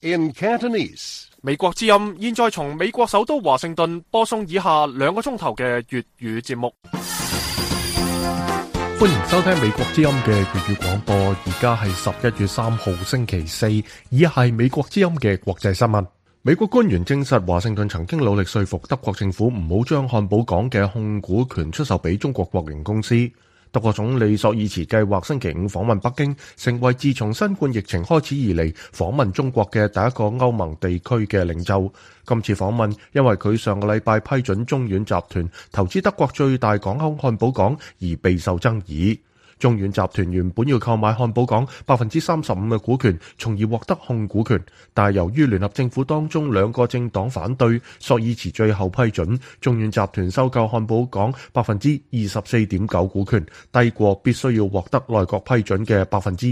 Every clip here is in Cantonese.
In Cantonese. 美國之音現在從美國首都華盛頓播送以下2個鐘頭嘅粵語節目。 歡迎收聽美國之音嘅粵語廣播，而家係11月3號星期四，以下係美國之音嘅國際新聞。美國官員證實，華盛頓曾經努力說服德國政府唔好將漢堡港嘅控股權出售俾中國國營公司。德國總理朔爾茨計劃星期五訪問北京，成為自從新冠疫情開始以嚟訪問中國嘅第一個歐盟地區嘅領袖。今次訪問因為佢上個禮拜批准中遠集團投資德國最大港口漢堡港而備受爭議。中遠集團原本要購買漢堡港35%嘅股權，從而獲得控股權，但係由於聯合政府當中2個政黨反對，朔爾茨最後批准中遠集團收購漢堡港24.9%股權，低過必須要獲得內閣批准嘅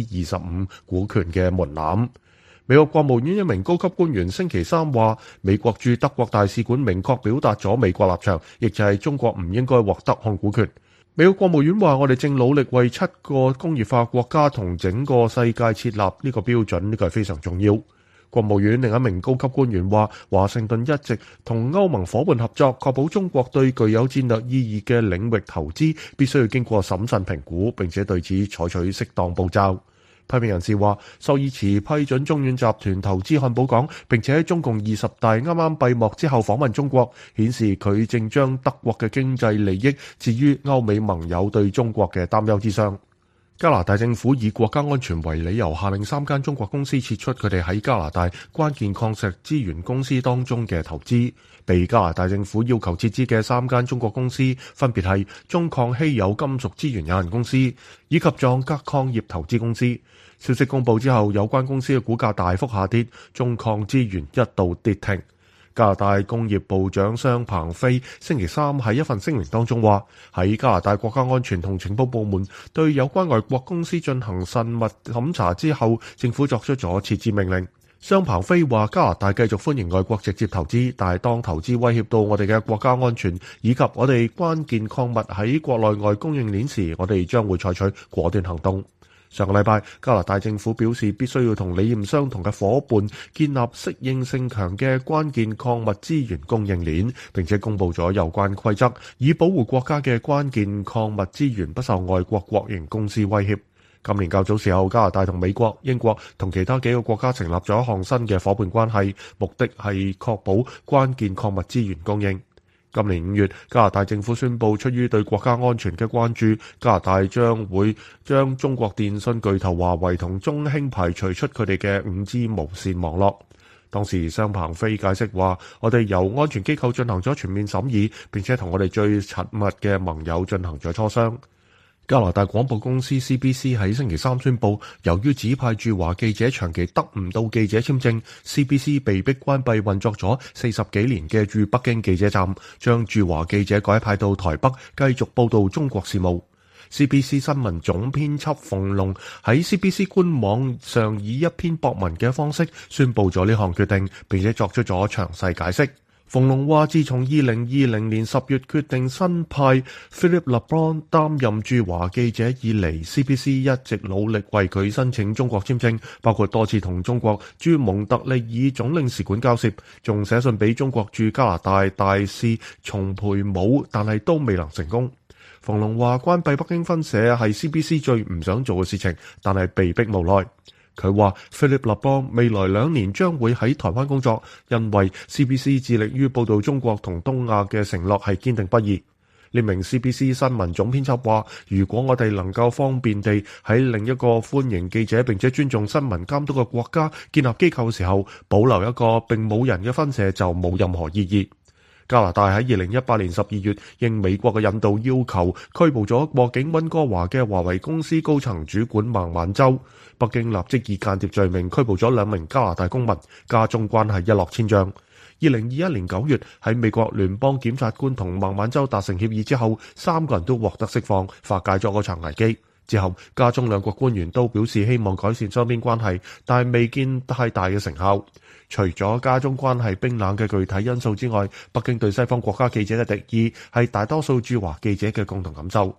25%股權嘅門檻。美國國務院一名高級官員星期三話，美國駐德國大使館明確表達咗美國立場，亦就係中國唔應該獲得控股權。美國國務院話，我哋正努力為7個工業化國家同整個世界設立呢個標準，呢個係非常重要。國務院另一名高級官員話，華盛頓一直同歐盟夥伴合作，確保中國對具有戰略意義嘅領域投資必須要經過審慎評估，並且對此採取適當步驟。批評人士話，朔爾茨批准中遠集團投資漢堡港，並且喺中共20大啱啱閉幕之後訪問中國，顯示佢正將德國嘅經濟利益置於歐美盟友對中國嘅擔憂之上。加拿大政府以國家安全為理由，下令3間中國公司撤出佢哋喺加拿大關鍵礦石資源公司當中嘅投資。被加拿大政府要求撤資嘅3間中國公司分別係中礦稀有金屬資源有限公司以及壯格礦業投資公司。消息公佈之後，有關公司嘅股價大幅下跌，中礦資源一度跌停。加拿大工業部長商鵬飛星期三喺一份聲明當中話，喺加拿大國家安全同情報部門對有關外國公司進行慎密審查之後，政府作出咗撤資命令。商鵬飛話，加拿大繼續歡迎外國直接投資，但係當投資威脅到我哋嘅國家安全以及我哋關鍵礦物喺國內外供應鏈時，我哋將會採取果斷行動。上個禮拜，加拿大政府表示必須要同理念相同嘅夥伴建立適應性強嘅關鍵礦物資源供應鏈，並且公佈咗有關規則，以保護國家嘅關鍵礦物資源不受外國國營公司威脅。今年較早時候，加拿大同美國、英國同其他幾個國家成立咗一項新嘅夥伴關係，目的係確保關鍵礦物資源供應。今年5月，加拿大政府宣布，出於對國家安全嘅關注，加拿大將會將中國電信巨頭華為同中興排除出佢哋嘅5G 無線網絡。當時商鵬飛解釋話，我哋由安全機構進行咗全面審議，並且同我哋最親密嘅盟友進行咗磋商。加拿大廣播公司 CBC 喺星期三宣布，由於指派駐華記者長期得唔到記者簽證， CBC 被迫關閉運作咗40幾年嘅駐北京記者站，將駐華記者改派到台北繼續報導中國事務。CBC 新聞總編輯馮龍喺 CBC 官網上以一篇博文嘅方式宣布咗呢項決定，並且作出咗詳細解釋。馮龍話，自從2020年10月決定新派 Philip LeBron 擔任駐華記者以嚟， CBC 一直努力為佢申請中國簽證，包括多次同中國駐蒙特利爾總領事館交涉，仲寫信俾中國駐加拿大大使叢培武，但係都未能成功。馮龍話，關閉北京分社係 CBC 最唔想做嘅事情，但係被迫無奈。佢話 Philip LeBron 未來2年將會喺台灣工作，因為 CBC 致力於報導中國同東亞嘅承諾係堅定不移。呢名 CBC 新聞總編輯話，如果我哋能夠方便地喺另一個歡迎記者並且尊重新聞監督嘅國家建立機構嘅時候，保留一個並冇人嘅分社就冇任何意義。加拿大喺2018年12月應美國嘅引導要求拘捕咗過境溫哥華嘅華為公司高層主管孟晚舟。北京立即以間諜罪名拘捕咗2名加拿大公民，加中關係一落千丈。2021年9月喺美國聯邦檢察官同孟晚舟達成協議之後，3個人都獲得釋放，化解咗嗰場危機。之後，加中2國官員都表示希望改善雙邊關係，但係未見太大嘅成效。除咗加中關係冰冷嘅具體因素之外，北京對西方國家記者嘅敵意係大多數駐華記者嘅共同感受。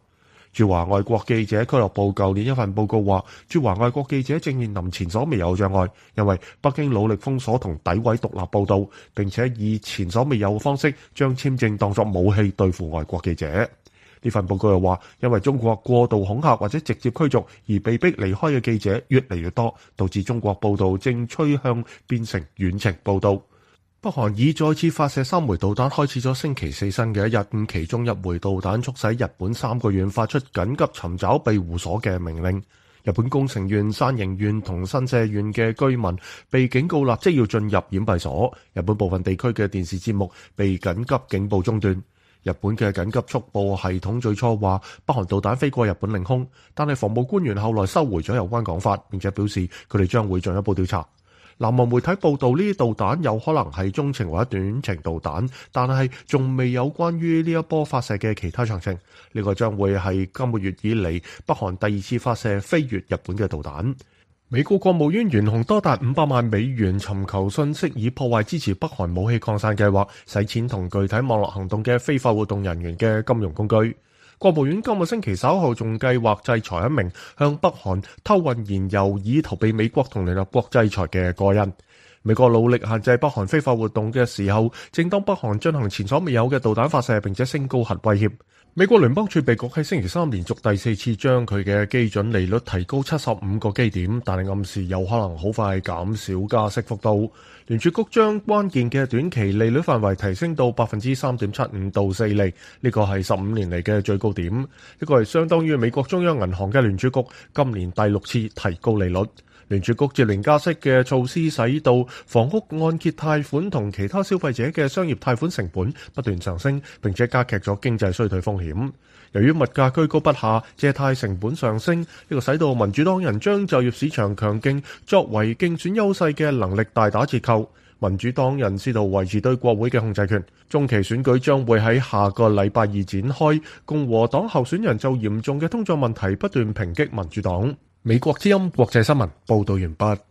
駐華外國記者俱樂部舊年一份報告話，駐華外國記者正面臨前所未有障礙，因為北京努力封鎖同詆毀獨立報導，並且以前所未有嘅方式將簽證當作武器對付外國記者。呢份報告又話，因為中國過度恐嚇或者直接驅逐而被逼離開嘅記者越嚟越多，導致中國報導正趨向變成遠程報導。北韓已再次發射3枚導彈，開始咗星期四新嘅一日。其中1枚導彈促使日本3個縣發出緊急尋找庇護所嘅命令。日本宮城縣、山形縣同新潟縣嘅居民被警告立即要進入掩蔽所。日本部分地區嘅電視節目被緊急警報中斷。日本嘅緊急速報系統最初話北韓導彈飛過日本領空，但係防務官員後來收回咗有關講法，並且表示佢哋將會進一步調查。南韓媒體報道，呢啲導彈有可能係中程或者短程導彈，但係仲未有關於呢一波發射嘅其他詳情。呢個將會係今個月以嚟北韓第2次發射飛越日本嘅導彈。美國國務院懸紅多達500萬美元尋求信息，以破壞支持北韓武器擴散計劃、洗錢同具體網絡行動嘅非法活動人員嘅金融工具。國務院今個星期稍後仲計劃制裁一名向北韓偷運燃油以逃避美國同聯合國制裁嘅個人。美國努力限制北韓非法活動嘅時候，正當北韓進行前所未有嘅導彈發射，並且升高核威脅。美國聯邦儲備局喺星期三連續第4次將佢嘅基準利率提高75個基點，但係暗示有可能好快減少加息幅度。聯儲局將關鍵嘅短期利率範圍提升到 3.75% 到4厘，呢個係15年嚟嘅最高點。呢個係相當於美國中央銀行嘅聯儲局今年第6次提高利率。聯儲局接連加息嘅措施，使到房屋按揭貸款同其他消費者嘅商業貸款成本不斷上升，並且加劇咗經濟衰退風險。由於物價居高不下，借貸成本上升，呢個使到民主黨人將就業市場強勁作為競選優勢嘅能力大打折扣。民主黨人試圖維持對國會嘅控制權。中期選舉將會喺下個禮拜2展開，共和黨候選人就嚴重嘅通脹問題不斷抨擊民主黨。美國之音國際新聞報道完畢。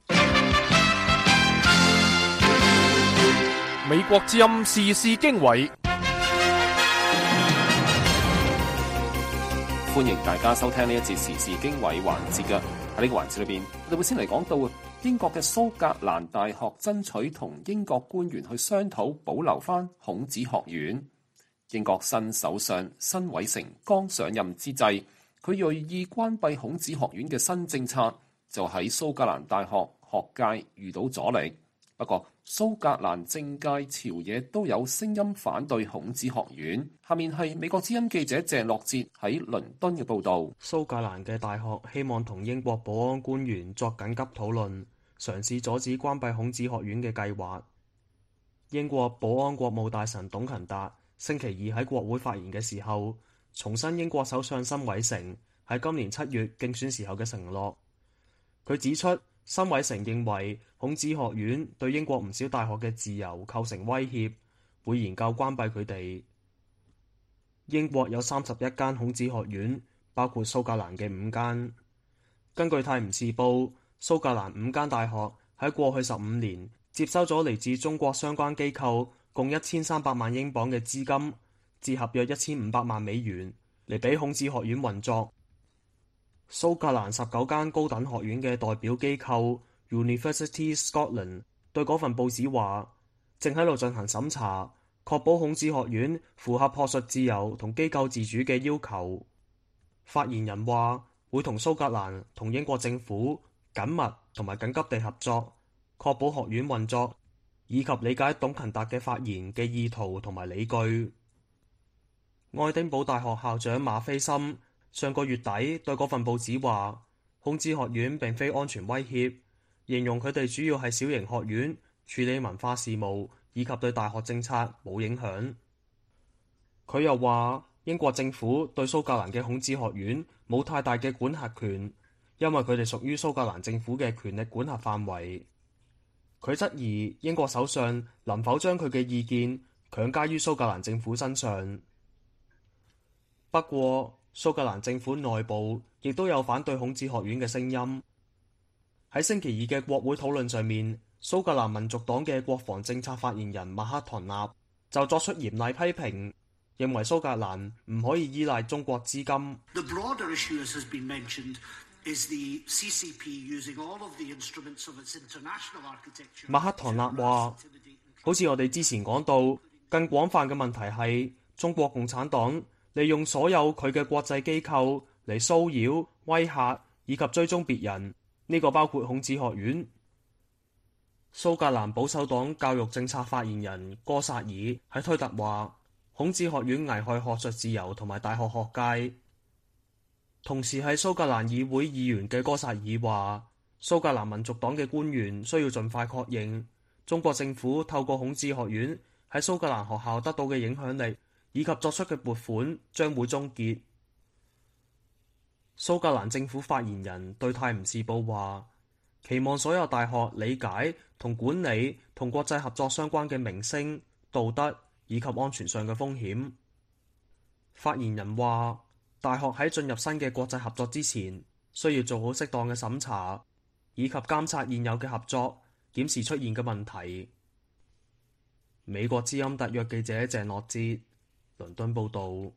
美國之音時事經緯， 歡迎大家收聽呢一節時事經緯環節嘅。喺呢個環節裏邊，我哋會先嚟講到英國嘅蘇格蘭大學爭取同英國官員去商討保留翻孔子學院。英國新首相辛偉誠剛上任之際，佢銳意關閉孔子學院嘅新政策就喺蘇格蘭大學學界遇到阻力。不過蘇格蘭政界朝野都有聲音反對孔子學院。下面係美國之音記者鄭樂哲喺倫敦嘅報導。 蘇格蘭嘅大學希望同英國保安官員作緊急討論，嘗試阻止關閉孔子學院嘅計劃。英國保安國務大臣董勤達星期二喺國會發言嘅時候，重申英國首相辛偉誠喺今年7月競選時候嘅承諾。佢指出，辛偉誠認為孔子學院對英國唔少大學嘅自由構成威脅，會研究關閉佢哋。英國有31間孔子學院，包括蘇格蘭嘅5間。根據《泰晤士報》，蘇格蘭5間大學喺過去15年接收咗嚟自中國相關機構共1300萬英鎊嘅資金，折合約1500萬美元嚟俾孔子學院運作。蘇格蘭19間高等學院嘅代表機構 University Scotland 對嗰份報紙話，正喺度進行審查，確保孔子學院符合學術自由同機構自主嘅要求。發言人話，會同蘇格蘭同英國政府緊密同埋緊急地合作，確保學院運作，以及理解董勤達嘅發言嘅意圖同埋理據。愛丁堡大學校長馬菲森上個月底對嗰份報紙話，孔子學院並非安全威脅，形容佢哋主要係小型學院，處理文化事務以及對大學政策冇影響。佢又話，英國政府對蘇格蘭嘅孔子學院冇太大嘅管轄權，因為佢哋屬於蘇格蘭政府嘅權力管轄範圍。佢質疑英國首相能否將佢嘅意見強加於蘇格蘭政府身上。不過，蘇格蘭政府內部亦都有反對孔子學院嘅聲音。喺星期二嘅國會討論上面，蘇格蘭民族黨嘅國防政策發言人麥克唐納就作出嚴厲批評， 認為蘇格蘭唔可以依賴中國資金。麥克唐納話：好似我哋之前講到，更廣泛嘅問題係中國共產黨利用所有佢嘅國際機構嚟騷擾、威嚇以及追蹤別人，呢個包括孔子學院。蘇格蘭保守黨教育政策發言人哥薩爾喺推特話：孔子學院危害學術自由同埋大學學界。同時係蘇格蘭議會議員嘅哥薩爾話：蘇格蘭民族黨嘅官員需要盡快確認中國政府透過孔子學院喺蘇格蘭學校得到嘅影響力以及作出嘅撥款將會終結。蘇格蘭政府發言人對泰晤士報話：期望所有大學理解同管理同國際合作相關嘅名聲、道德以及安全上嘅風險。發言人話：大學喺進入新嘅國際合作之前，需要做好適當嘅審查，以及監察現有嘅合作，檢視出現嘅問題。美國之音特約記者鄭樂哲，倫敦報導。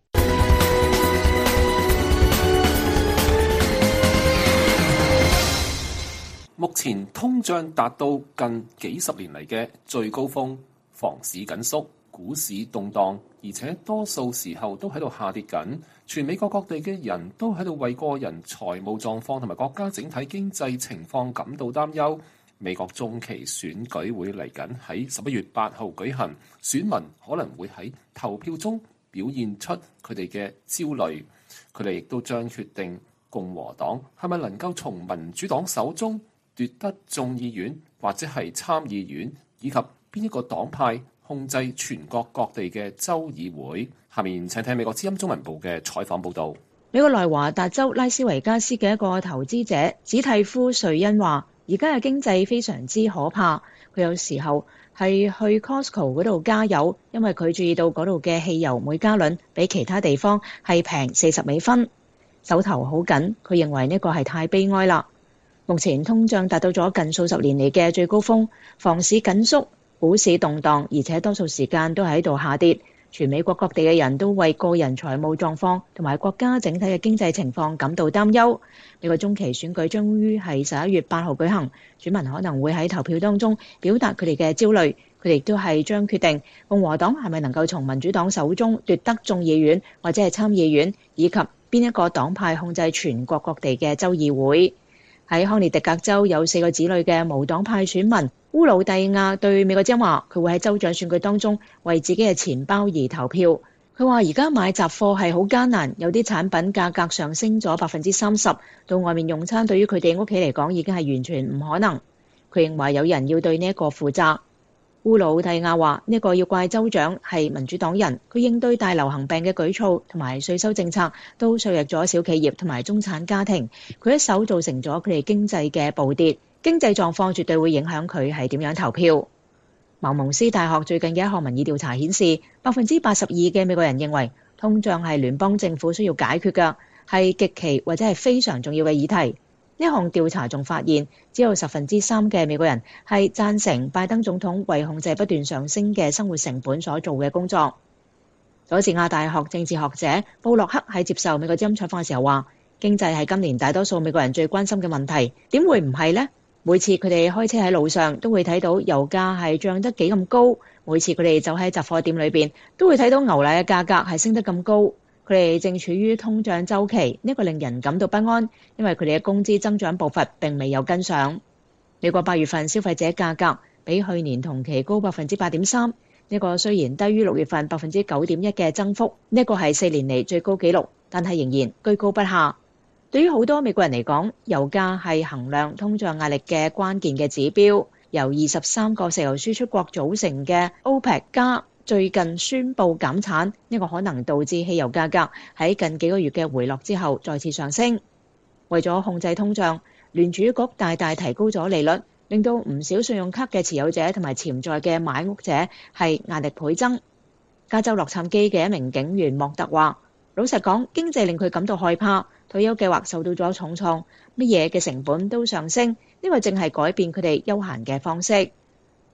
目前通脹達到近幾十年嚟嘅最高峰，房市緊縮，股市動盪，而且多數時候都喺度下跌緊。全美國各地嘅人都喺度為個人財務狀況同埋國家整體經濟情況感到擔憂。美國中期選舉會嚟緊喺11月8號舉行，選民可能會喺投票中表現出佢哋嘅焦慮。佢哋亦都將決定共和黨係咪能夠從民主黨手中奪得眾議院或者係參議院，以及邊一個黨派控制全國各地嘅州議會。下面請聽美國之音中文部嘅採訪報導。 美國內華達州拉斯維加斯嘅一個投資者史蒂夫瑞恩話：而家嘅經濟非常之可怕。佢有時候係去 Costco 嗰度加油，因為佢注意到嗰度嘅汽油每加侖比其他地方係平40美分，手頭好緊。佢認為呢個係太悲哀啦。目前通脹達到咗近數十年嚟嘅最高峰，房市緊縮，股市動盪，而且多數時間都喺度下跌。全美國各地嘅人都為個人財務狀況同埋國家整體嘅經濟情況感到擔憂。美國中期選舉將於係11月8號舉行，選民可能會喺投票當中表達佢哋嘅焦慮。佢哋亦都係將決定共和黨係咪能夠從民主黨手中奪得眾議院或者係參議院，以及邊一個黨派控制全國各地嘅州議會。喺康涅狄格州有4個子女嘅無黨派選民烏魯蒂亞對美國之音話，佢會喺州長選舉當中為自己嘅錢包而投票。佢話而家買雜貨係好艱難，有啲產品價格上升咗30%，到外面用餐對於佢哋屋企嚟講已經係完全唔可能。佢認為有人要對呢一個負責。烏魯蒂亞話呢個要怪州長係民主黨人，佢應對大流行病嘅舉措同埋稅收政策都削弱咗小企業同埋中產家庭，佢一手造成咗佢哋經濟嘅暴跌，經濟狀況絕對會影響佢係點樣投票。茅蒙斯大學最近嘅一項民意調查顯示，82%嘅美國人認為通脹係聯邦政府需要解決嘅，係極其或者係非常重要嘅議題。呢項調查仲發現，只有3%嘅美國人係贊成拜登總統為控制不斷上升嘅生活成本所做嘅工作。佐治亞大學政治學者布洛克喺接受美國之音採訪嘅時候話：經濟係今年大多數美國人最關心嘅問題，點會唔係呢？每次佢哋開車喺路上都會睇到油價係漲得幾咁高，每次佢哋走喺雜貨店裏邊都會睇到牛奶嘅價格係升得咁高。佢哋正處於通脹週期，呢個令人感到不安，因為佢哋嘅工資增長步伐並未有跟上。美國8月份消費者價格比去年同期高8.3%，呢個雖然低於6月份9.1%嘅增幅，呢個係4年嚟最高紀錄，但係仍然居高不下。對於好多美國人嚟講，油價係衡量通脹壓力嘅關鍵嘅指標。由23個石油輸出國組成嘅 OPEC 加最近宣布減產，呢個可能導致汽油價格喺近幾個月嘅回落之後再次上升。為咗控制通脹，聯儲局大大提高咗利率，令到唔少信用卡嘅持有者同埋潛在嘅買屋者係壓力倍增。加州洛杉磯嘅一名警員莫特話：老實講，經濟令佢感到害怕，退休計劃受到咗重創，乜嘢嘅成本都上升，呢個正係改變佢哋休閒嘅方式。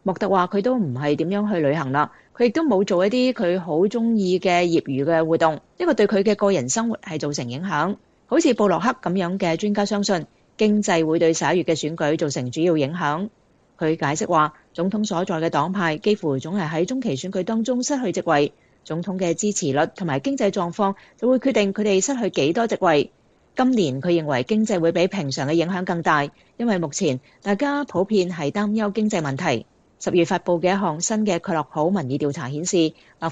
莫特話佢都唔係點樣去旅行啦，佢亦都冇做一啲佢好鍾意嘅業餘嘅活動，呢個對佢嘅個人生活係造成影響。好似布洛克咁樣嘅專家相信經濟會對11月嘅選舉造成主要影響。佢解釋話，總統所在嘅黨派幾乎總係喺中期選舉當中失去席位，總統嘅支持率同埋經濟狀況就會決定佢哋失去幾多席位。今年佢認為經濟會比平常嘅影響更大，因為目前大家普遍係擔憂經濟問題。10月發佈嘅一項新嘅蓋洛普民意調查顯示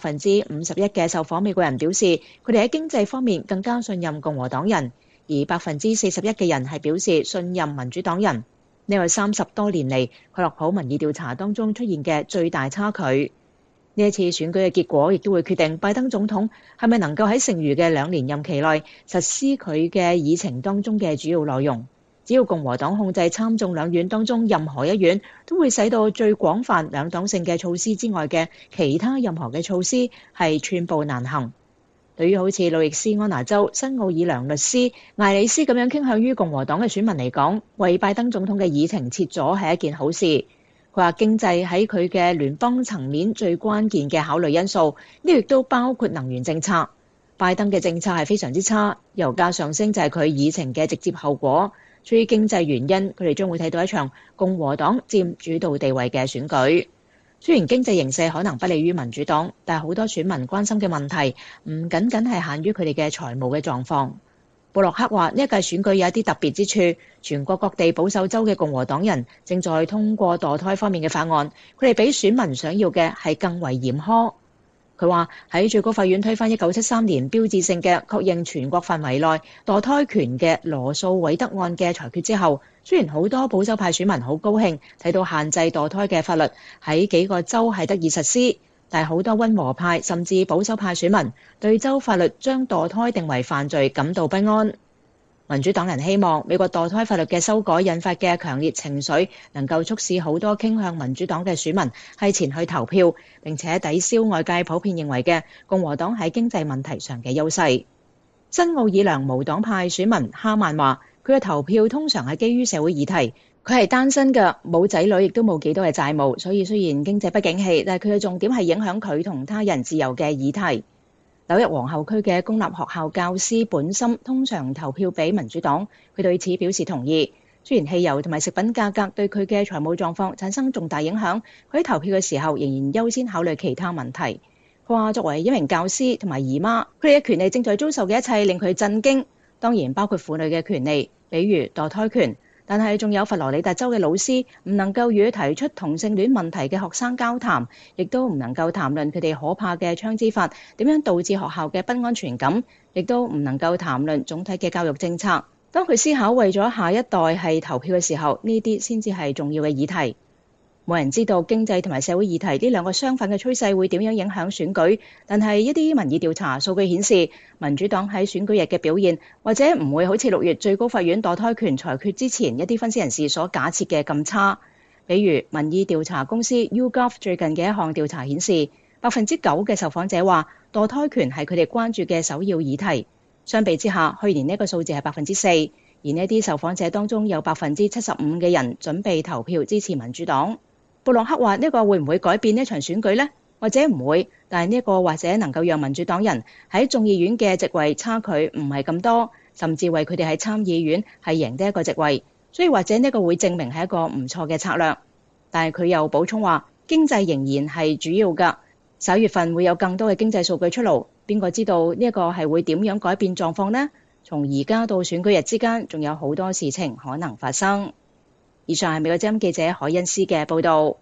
，51%嘅受訪美國人表示佢哋喺經濟方面更加信任共和黨人，而41%嘅人係表示信任民主黨人。呢個30多年嚟蓋洛普民意調查當中出現嘅最大差距。呢一次選舉嘅結果亦都會決定拜登總統係咪能夠喺剩餘嘅2年任期內實施佢嘅議程當中嘅主要內容。只要共和黨控制參眾兩院當中任何一院，都會使到最廣泛兩黨性嘅措施之外嘅其他任何嘅措施係寸步難行。對於好似路易斯安那州新奧爾良律師艾里斯咁樣傾向於共和黨嘅選民嚟講，為拜登總統嘅議程撤咗係一件好事。佢話經濟喺佢嘅聯邦層面最關鍵嘅考慮因素，呢亦都包括能源政策。拜登嘅政策係非常之差，油價上升就係佢議程嘅直接後果。出於經濟原因，佢哋將會睇到一場共和黨佔主導地位嘅選舉。雖然經濟形勢可能不利於民主黨，但係好多選民關心嘅問題唔僅僅係限於佢哋嘅財務嘅狀況。布洛克話呢一屆選舉有一啲特別之處，全國各地保守州嘅共和黨人正在通過墮胎方面嘅法案，佢哋比選民想要嘅係更為嚴苛。佢話喺最高法院推翻1973年標誌性嘅確認全國範圍內墮胎權嘅羅訴韋德案嘅裁決之後，雖然好多保守派選民好高興睇到限制墮胎嘅法律喺幾個州係得以實施，但係好多溫和派甚至保守派選民對州法律將墮胎定為犯罪感到不安。民主黨人希望美國墮胎法律嘅修改引發嘅強烈情緒能夠促使好多傾向民主黨嘅選民係前去投票，並且抵消外界普遍認為嘅共和黨喺經濟問題上嘅優勢。新奧爾良無黨派選民哈曼話，佢嘅投票通常係基於社會議題。佢係單身嘅，冇仔女，亦都冇幾多嘅債務，所以雖然經濟不景氣，但係佢嘅重點係影響佢同他人自由嘅議題。紐約皇后區嘅公立學校教師本森通常投票俾民主黨，佢對此表示同意。雖然汽油同埋食品價格對佢嘅財務狀況產生重大影響，佢喺投票嘅時候仍然優先考慮其他問題。佢話作為一名教師同埋姨媽，佢哋嘅權利正在遭受嘅一切令佢震驚，當然包括婦女嘅權利，比如墮胎權。但係仲有佛羅里達州嘅老師唔能夠與提出同性戀問題嘅學生交談，亦都唔能夠談論佢哋可怕嘅槍支法點樣導致學校嘅不安全感，亦都唔能夠談論總體嘅教育政策。當佢思考為咗下一代係投票嘅時候，呢啲先至係重要嘅議題。冇人知道經濟同埋社會議題呢兩個相反嘅趨勢會點樣影響選舉，但係一啲民意調查數據顯示，民主黨喺選舉日嘅表現或者唔會好似6月最高法院墮胎權裁決之前一啲分析人士所假設嘅咁差。比如民意調查公司 YouGov 最近嘅一項調查顯示，9% 嘅受訪者話墮胎權係佢哋關注嘅首要議題。相比之下，去年呢個數字係 4%， 而呢啲受訪者當中有 75% 嘅人準備投票支持民主黨。布洛克話呢個會唔會改變呢場選舉呢？或者唔會，但係呢個或者能夠讓民主黨人喺眾議院嘅席位差距唔係咁多，甚至為佢哋喺參議院係贏得一個席位，所以或者呢個會證明係一個唔錯嘅策略。但係佢又補充話，經濟仍然係主要㗎，11月份會有更多嘅經濟數據出爐，邊個知道呢一個係會點樣改變狀況呢？從而家到選舉日之間，仲有好多事情可能發生。以上係美國之音記者凱恩斯嘅報導。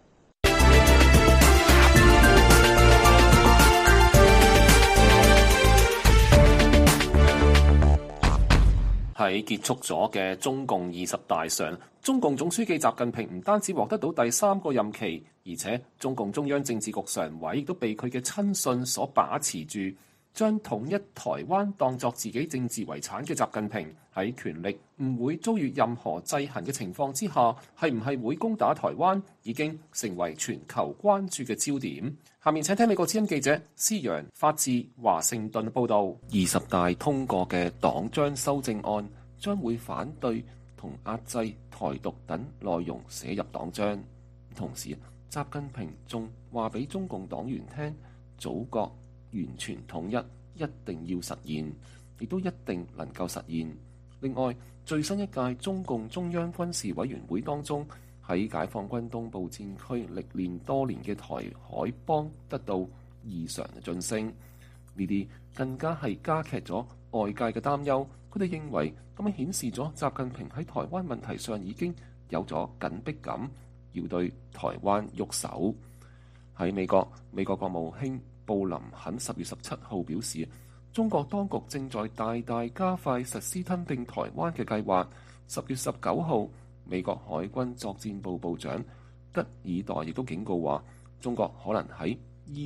喺結束咗嘅中共20大上，中共總書記習近平唔單止獲得到第3個任期，而且中共中央政治局常委亦都被佢嘅親信所把持住。將統一台灣當作自己政治遺產嘅習近平，喺權力唔會遭遇任何制衡嘅情況之下，係唔係會攻打台灣，已經成為全球關注嘅焦點。下面請聽美國之音記者施陽發自華盛頓報導。20大通過嘅黨章修正案將會反對同壓制台獨等內容寫入黨章，同時習近平仲話俾中共黨員聽，祖國完全統一一定要實現，亦都一定能夠實現。另外，最新一屆中共中央軍事委員會當中，喺解放軍東部戰區歷練多年嘅台海幫得到異常嘅晉升，呢啲更加係加劇咗外界嘅擔憂。佢哋認為咁樣顯示咗習近平喺台灣問題上已經有咗緊迫感，要對台灣喐手。喺美國國務卿布林肯10月17號表示，中國當局正在大大加快實施吞併台灣嘅計劃。10月19號，美國海軍作戰部部長德爾代亦都警告話，中國可能喺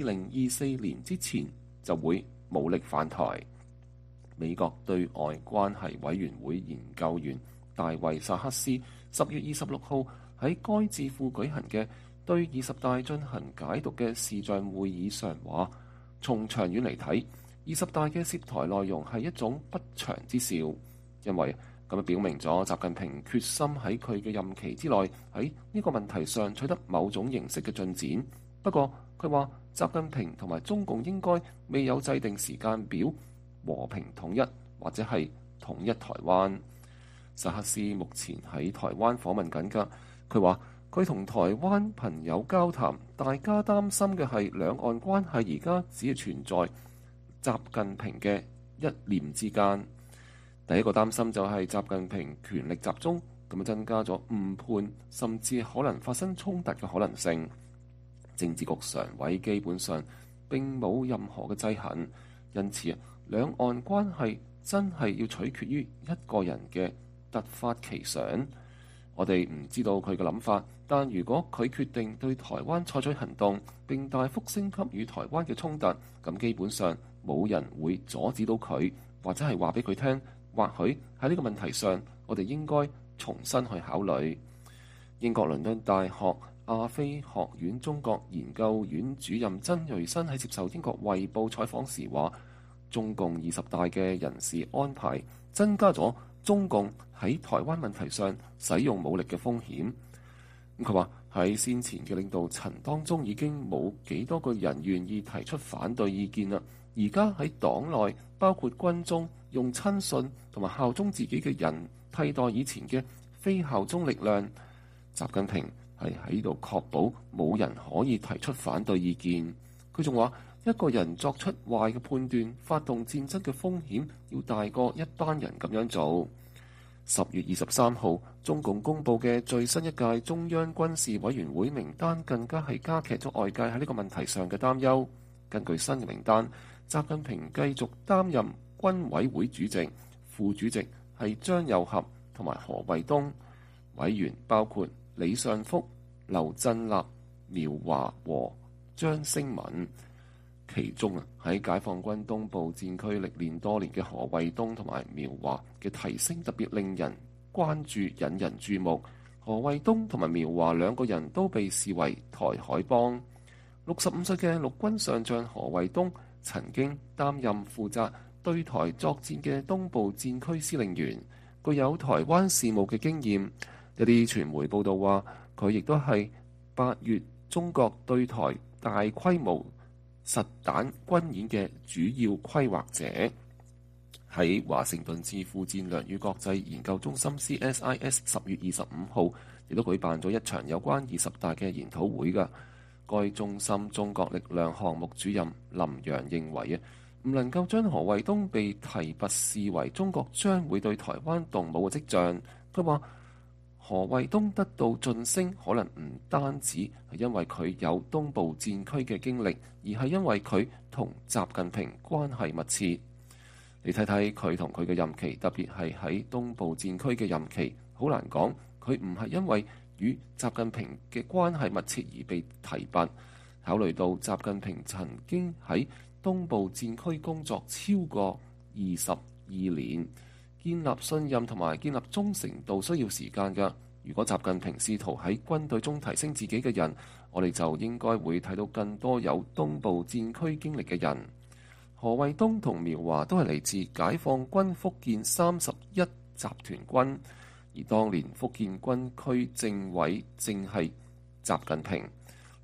2024年之前就會武力犯台。美國對外關係委員會研究員大衛薩克斯10月26號喺該智庫舉行嘅對20大進行解讀嘅視像會議上話，從長遠嚟睇，20大嘅涉台內容係一種不祥之兆，因為咁樣表明咗習近平決心喺佢嘅任期之內喺呢個問題上取得某種形式嘅進展。不過佢話習近平同埋中共應該未有制定時間表和平統一或者係統一台灣。薩克斯目前喺台灣訪問緊㗎，佢話佢同台灣朋友交談，大家擔心嘅係兩岸關係而家只係存在習近平嘅一念之間。第一個擔心就係習近平權力集中，咁增加咗誤判，甚至可能發生衝突嘅可能性。政治局常委基本上並冇任何嘅制衡，因此兩岸關係真係要取決於一個人嘅突發奇想。我哋唔知道佢嘅諗法，但如果佢決定對台灣採取行動並大幅升級與台灣嘅衝突，咁基本上冇人會阻止到佢，或者係話俾佢聽，或許喺呢個問題上我哋應該重新去考慮。英國倫敦大學亞非學院中國研究院主任曾瑞新喺接受英國衛報採訪時話，中共20大嘅人事安排增加咗中共喺台灣問題上使用武力嘅風險。佢話喺先前嘅領導層當中已經冇幾多個人願意提出反對意見啦。而家喺黨內，包括軍中用親信同埋效忠自己嘅人替代以前嘅非效忠力量。習近平係喺度確保冇人可以提出反對意見。佢仲話，一個人作出壞嘅判斷，發動戰爭嘅風險要大過一班人咁樣做。10月23號，中共公佈嘅最新一屆中央軍事委員會名單更加係加劇咗外界喺呢個問題上嘅擔憂。根據新嘅名單，習近平繼續擔任軍委會主席，副主席係張又俠同埋何衛東，委員包括李尚福、劉振立、苗華和張星敏。其中喺解放軍東部戰區歷練多年嘅何衛東同埋苗華嘅提升特別令人關注、引人注目。何衛東同埋苗華兩個人都被視為台海幫。65歲嘅陸軍上將何衛東曾經擔任負責對台作戰嘅東部戰區司令員，具有台灣事務嘅經驗。一啲傳媒報道話，佢亦都係8月中國對台大規模實彈軍演嘅主要規劃者。喺華盛頓智庫戰略與國際研究中心 CSIS 10月25號亦都舉辦咗一場有關20大嘅研討會㗎。該中心中國力量項目主任林洋認為唔能夠將何衛東被提拔視為中國將會對台灣動武嘅跡象。佢話何衛東得到晉升，可能唔單止係因為佢有東部戰區嘅經歷，而係因為佢同習近平關係密切。你睇睇佢同佢嘅任期，特別係喺東部戰區嘅任期，好難講佢唔係因為與習近平嘅關係密切而被提拔。考慮到習近平曾經喺東部戰區工作超過22年，建立信任同埋建立忠誠度需要時間㗎。如果習近平試圖喺軍隊中提升自己嘅人，我哋就應該會睇到更多有東部戰區經歷嘅人。何衛東同苗華都係嚟自解放軍福建31集團軍，而當年福建軍區政委正係習近平。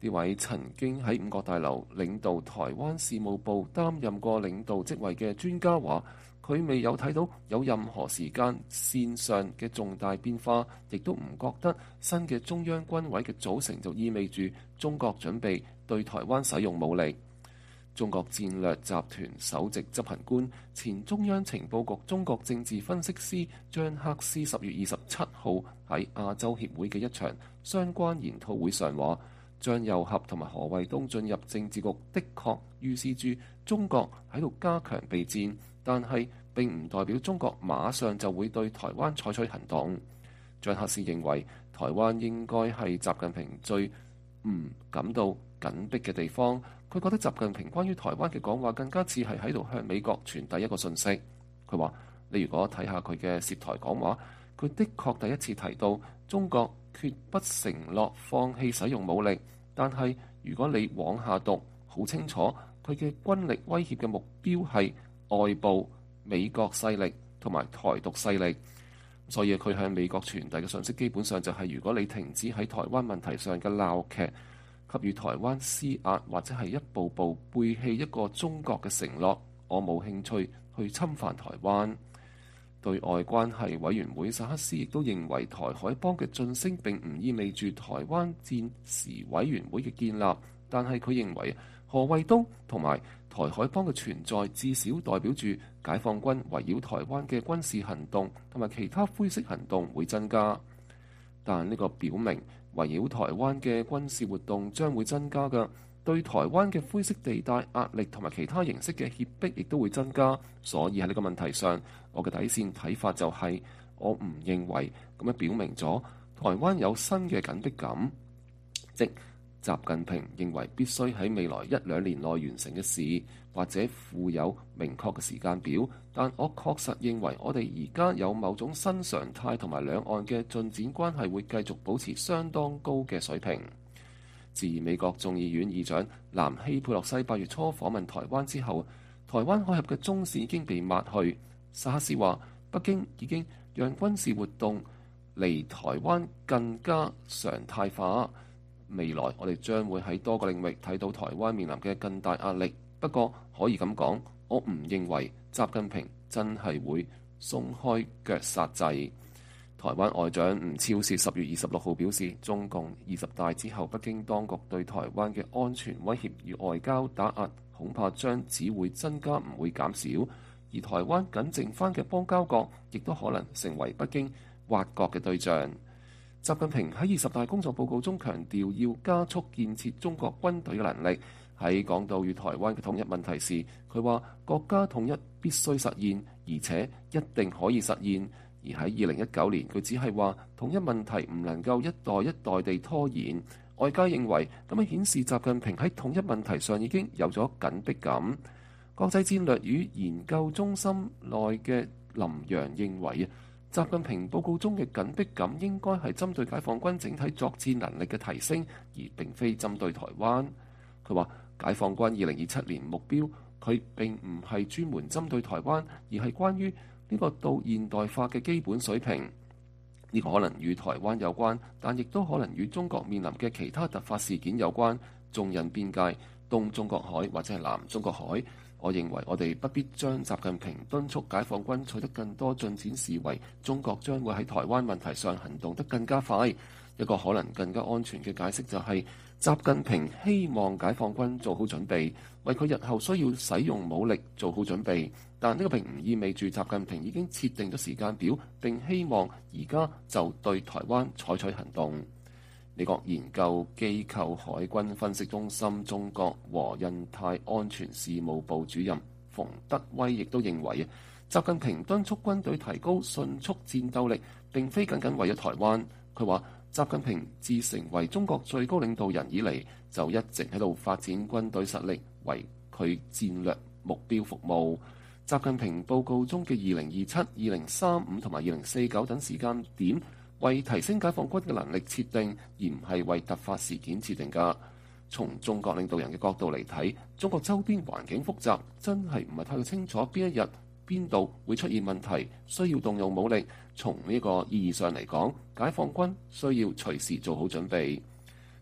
呢位曾經喺五角大樓領導台灣事務部擔任過領導職位嘅專家話，佢未有睇到有任何時間線上嘅重大變化，亦都唔覺得新嘅中央軍委嘅組成就意味住中國準備對台灣使用武力。中國戰略集團首席執行官、前中央情報局中國政治分析師張克思10月27號喺亞洲協會嘅一場相關研討會上話，張又俠同埋何衛東進入政治局的確預示住中國喺度加強備戰，但係並唔代表中國馬上就會對台灣採取行動。張克思認為台灣應該係習近平最唔感到緊迫嘅地方。佢覺得習近平關於台灣嘅講話更加似係喺度向美國傳遞一個訊息。佢話：你如果睇下佢嘅涉台講話，佢的確第一次提到中國決不承諾放棄使用武力，但係如果你往下讀，好清楚佢嘅軍力威脅嘅目標係外部美國勢力同埋台獨勢力。所以佢向美國傳遞嘅訊息基本上就係：如果你停止喺台灣問題上嘅鬧劇，給予台灣施壓，或者係一步步背棄一個中國嘅承諾，我冇興趣去侵犯台灣。對外關係委員會薩克斯亦都認為，台海幫嘅晉升並唔意味住台灣戰時委員會嘅建立，但係佢認為何衛東同埋台海幫嘅存在，至少代表住解放軍圍繞台灣嘅軍事行動同埋其他灰色行動會增加。但呢個表明，圍繞台灣嘅軍事活動將會增加嘅，對台灣嘅灰色地帶壓力同埋其他形式嘅脅迫亦都會增加。所以喺呢個問題上，我嘅底線睇法就係，我唔認為咁樣表明咗台灣有新嘅緊迫感，即習近平認為必須喺未來1-2年內完成嘅事，或者附有明確嘅時間表。但我確實認為我哋而家有某種新常態，同埋兩岸嘅進展關係會繼續保持相當高嘅水平。自美國眾議院議長南希佩洛西8月初訪問台灣之後，台灣海峽嘅中線已經被抹去。薩克斯話，北京已經讓軍事活動離台灣更加常態化。未來我哋將會喺多個領域睇到台灣面臨嘅更大壓力。不過可以咁講，我唔認為習近平真係會鬆開腳剎制。台灣外長吳釗燮10月26號表示，中共20大之後，北京當局對台灣嘅安全威脅與外交打壓，恐怕將只會增加，唔會減少。而台灣僅剩翻嘅邦交國，亦都可能成為北京挖角嘅對象。習近平喺20大工作報告中強調，要加速建設中國軍隊嘅能力。喺講到與台灣嘅統一問題時，佢話國家統一必須實現，而且一定可以實現。而喺2019年，佢只係話統一問題唔能夠一代一代地拖延。外界認為咁樣顯示習近平喺統一問題上已經有咗緊迫感。國際戰略與研究中心內嘅林洋認為，習近平報告中嘅緊迫感應該係針對解放軍整體作戰能力嘅提升，而並非針對台灣。佢話解放軍2027年目標，佢並唔係專門針對台灣，而係關於呢個到現代化嘅基本水平。呢個可能與台灣有關，但亦都可能與中國面臨嘅其他突發事件有關。中印邊界、東中國海或者係南中國海，我認為我哋不必將習近平敦促解放軍取得更多進展視為中國將會喺台灣問題上行動得更加快。一個可能更加安全嘅解釋就係，習近平希望解放軍做好準備，為佢日後需要使用武力做好準備。但呢個並唔意味住習近平已經設定咗時間表，並希望而家就對台灣採取行動。美國研究機構海軍分析中心中國和印太安全事務部主任馮德威亦都認為，習近平敦促軍隊提高迅速戰鬥力，並非僅僅為咗台灣。佢話，習近平自成為中國最高領導人以嚟，就一直喺度發展軍隊實力，為佢戰略目標服務。習近平報告中嘅2027、2035同埋2049等時間點，為提升解放軍嘅能力設定，而唔係為突發事件設定㗎。從中國領導人嘅角度嚟睇，中國周邊環境複雜，真係唔係太過清楚邊一日邊度會出現問題，需要動用武力。從呢個意義上嚟講，解放軍需要隨時做好準備。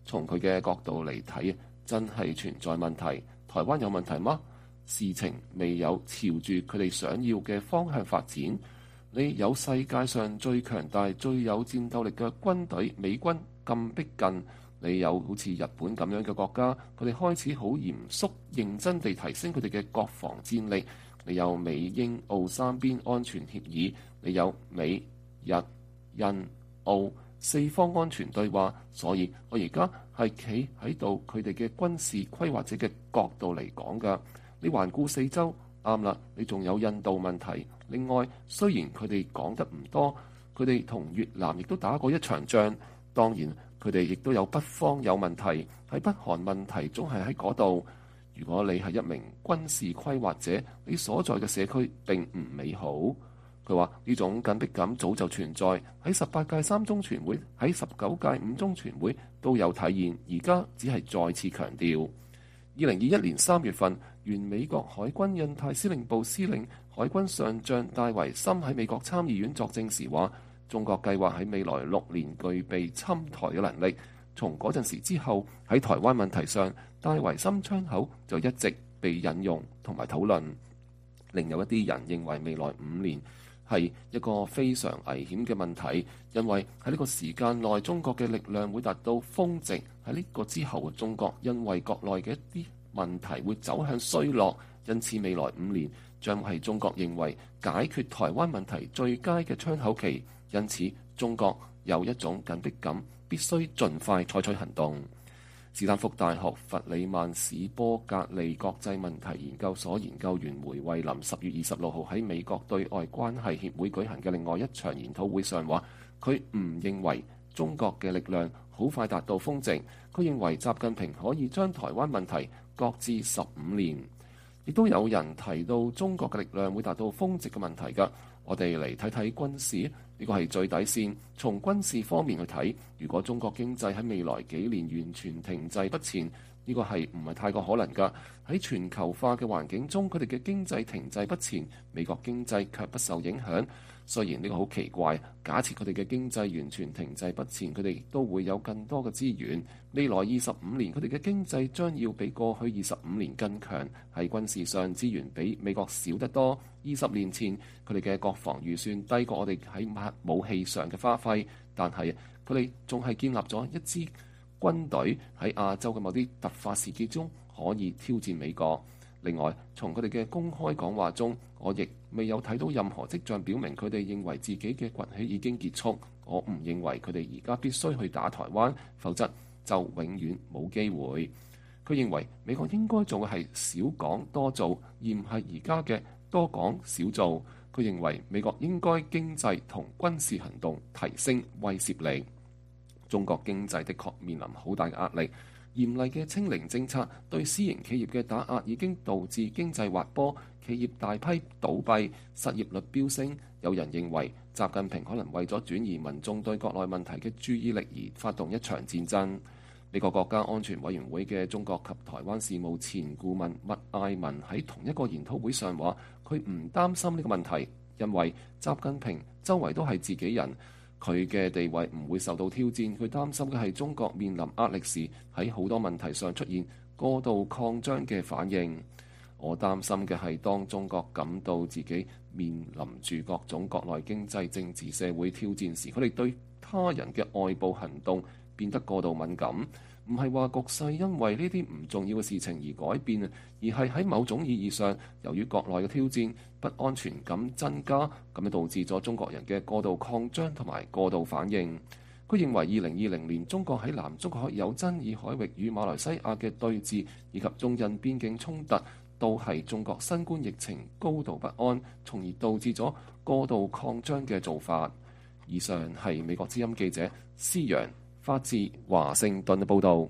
從佢嘅角度嚟睇，真係存在問題。台灣有問題嗎？事情未有朝住佢哋想要嘅方向發展。你有世界上最強大、最有戰鬥力嘅軍隊，美軍咁逼近，你有好似日本咁樣嘅國家，佢哋開始好嚴肅、認真地提升佢哋嘅國防戰力。你有美英澳三邊安全協議，你有美日印澳四方安全對話，所以我而家係企喺度佢哋嘅軍事規劃者嘅角度嚟講㗎。你環顧四周，啱啦，你仲有印度問題。另外，雖然佢哋講得唔多，佢哋同越南亦都打過一場仗。當然，佢哋亦都有北方有問題，喺北韓問題總係喺嗰度。如果你係一名軍事規劃者，你所在嘅社區並唔美好。佢話呢種緊迫感早就存在，喺18屆三中全會、喺19屆五中全會都有體現，而家只係再次強調。2021年3月份，原美國海軍印太司令部司令海軍上將戴維森喺美國參議院作證時話，中國計劃喺未來6年具備侵台嘅能力。從嗰陣時之後，喺台灣問題上，戴維森窗口就一直被引用同埋討論。另有一啲人認為未來5年係一個非常危險嘅問題，因為喺呢個時間內，中國嘅力量會達到峰值。喺呢個之後，中國因為國內嘅一啲問題會走向衰落，因此未來5年將係中國認為解決台灣問題最佳嘅窗口期。因此，中國有一種緊迫感，必須盡快採取行動。斯坦福大學弗里曼史波格利國際問題研究所研究員梅惠林10月26號喺美國對外關係協會舉行嘅另外一場研討會上話，佢唔認為中國嘅力量好快達到峰值。佢認為習近平可以將台灣問題擱置15年。亦都有人提到中國嘅力量會達到峰值嘅問題㗎。我哋嚟睇睇軍事，呢個係最底線。從軍事方面去睇，如果中國經濟喺未來幾年完全停滯不前，呢個係唔係太過可能㗎？喺全球化嘅環境中，佢哋嘅經濟停滯不前，美國經濟卻不受影響。雖然呢個好奇怪，假設佢哋嘅經濟完全停滯不前，佢哋亦都會有更多嘅資源。未來25年，佢哋嘅經濟將要比過去25年更強。喺軍事上，資源比美國少得多。20年前，佢哋嘅國防預算低過我哋喺武器上嘅花費，但係佢哋仲係建立咗一支軍隊喺亞洲嘅某啲突發事件中可以挑戰美國。另外，從佢哋嘅公開講話中，我亦未有睇到任何跡象表明佢哋認為自己嘅崛起已經結束。我唔認為佢哋而家必須去打台灣，否則就永遠冇機會。佢認為美國應該做嘅係少講多做，而唔係而家嘅多講少做。佢認為美國應該經濟同軍事行動提升威懾力。中國經濟的確面臨好大嘅壓力。嚴厲嘅清零政策對私營企業嘅打壓已經導致經濟滑坡，企業大批倒閉，失業率飆升。有人認為習近平可能為咗轉移民眾對國內問題嘅注意力而發動一場戰爭。美國國家安全委員會嘅中國及台灣事務前顧問麥艾文喺同一個研討會上話，佢唔擔心呢個問題，因為習近平周圍都係自己人。佢嘅地位唔會受到挑戰，佢擔心嘅係中國面臨壓力時喺好多問題上出現過度擴張嘅反應。我擔心嘅係當中國感到自己面臨住各種國內經濟、政治、社會挑戰時，佢哋對他人嘅外部行動變得過度敏感。唔係話局勢因為呢啲唔重要嘅事情而改變，而係喺某種意義上，由於國內嘅挑戰，不安全感增加，咁樣導致咗中國人嘅過度擴張同埋過度反應。佢認為2020年中國喺南中國海有爭議海域與馬來西亞嘅對峙，以及中印邊境衝突，都係中國新冠疫情高度不安，從而導致咗過度擴張嘅做法。以上係美國之音記者施陽發自華盛頓嘅報導。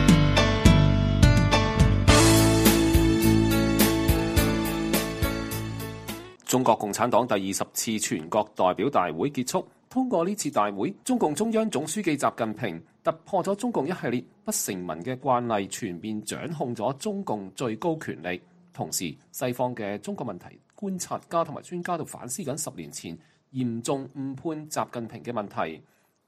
中國共產黨第20次全國代表大會結束，通過呢次大會，中共中央總書記習近平突破咗中共一系列不成文嘅慣例，全面掌控咗中共最高權力。同時，西方嘅中國問題觀察家同埋專家都反思緊10年前嚴重誤判習近平嘅問題。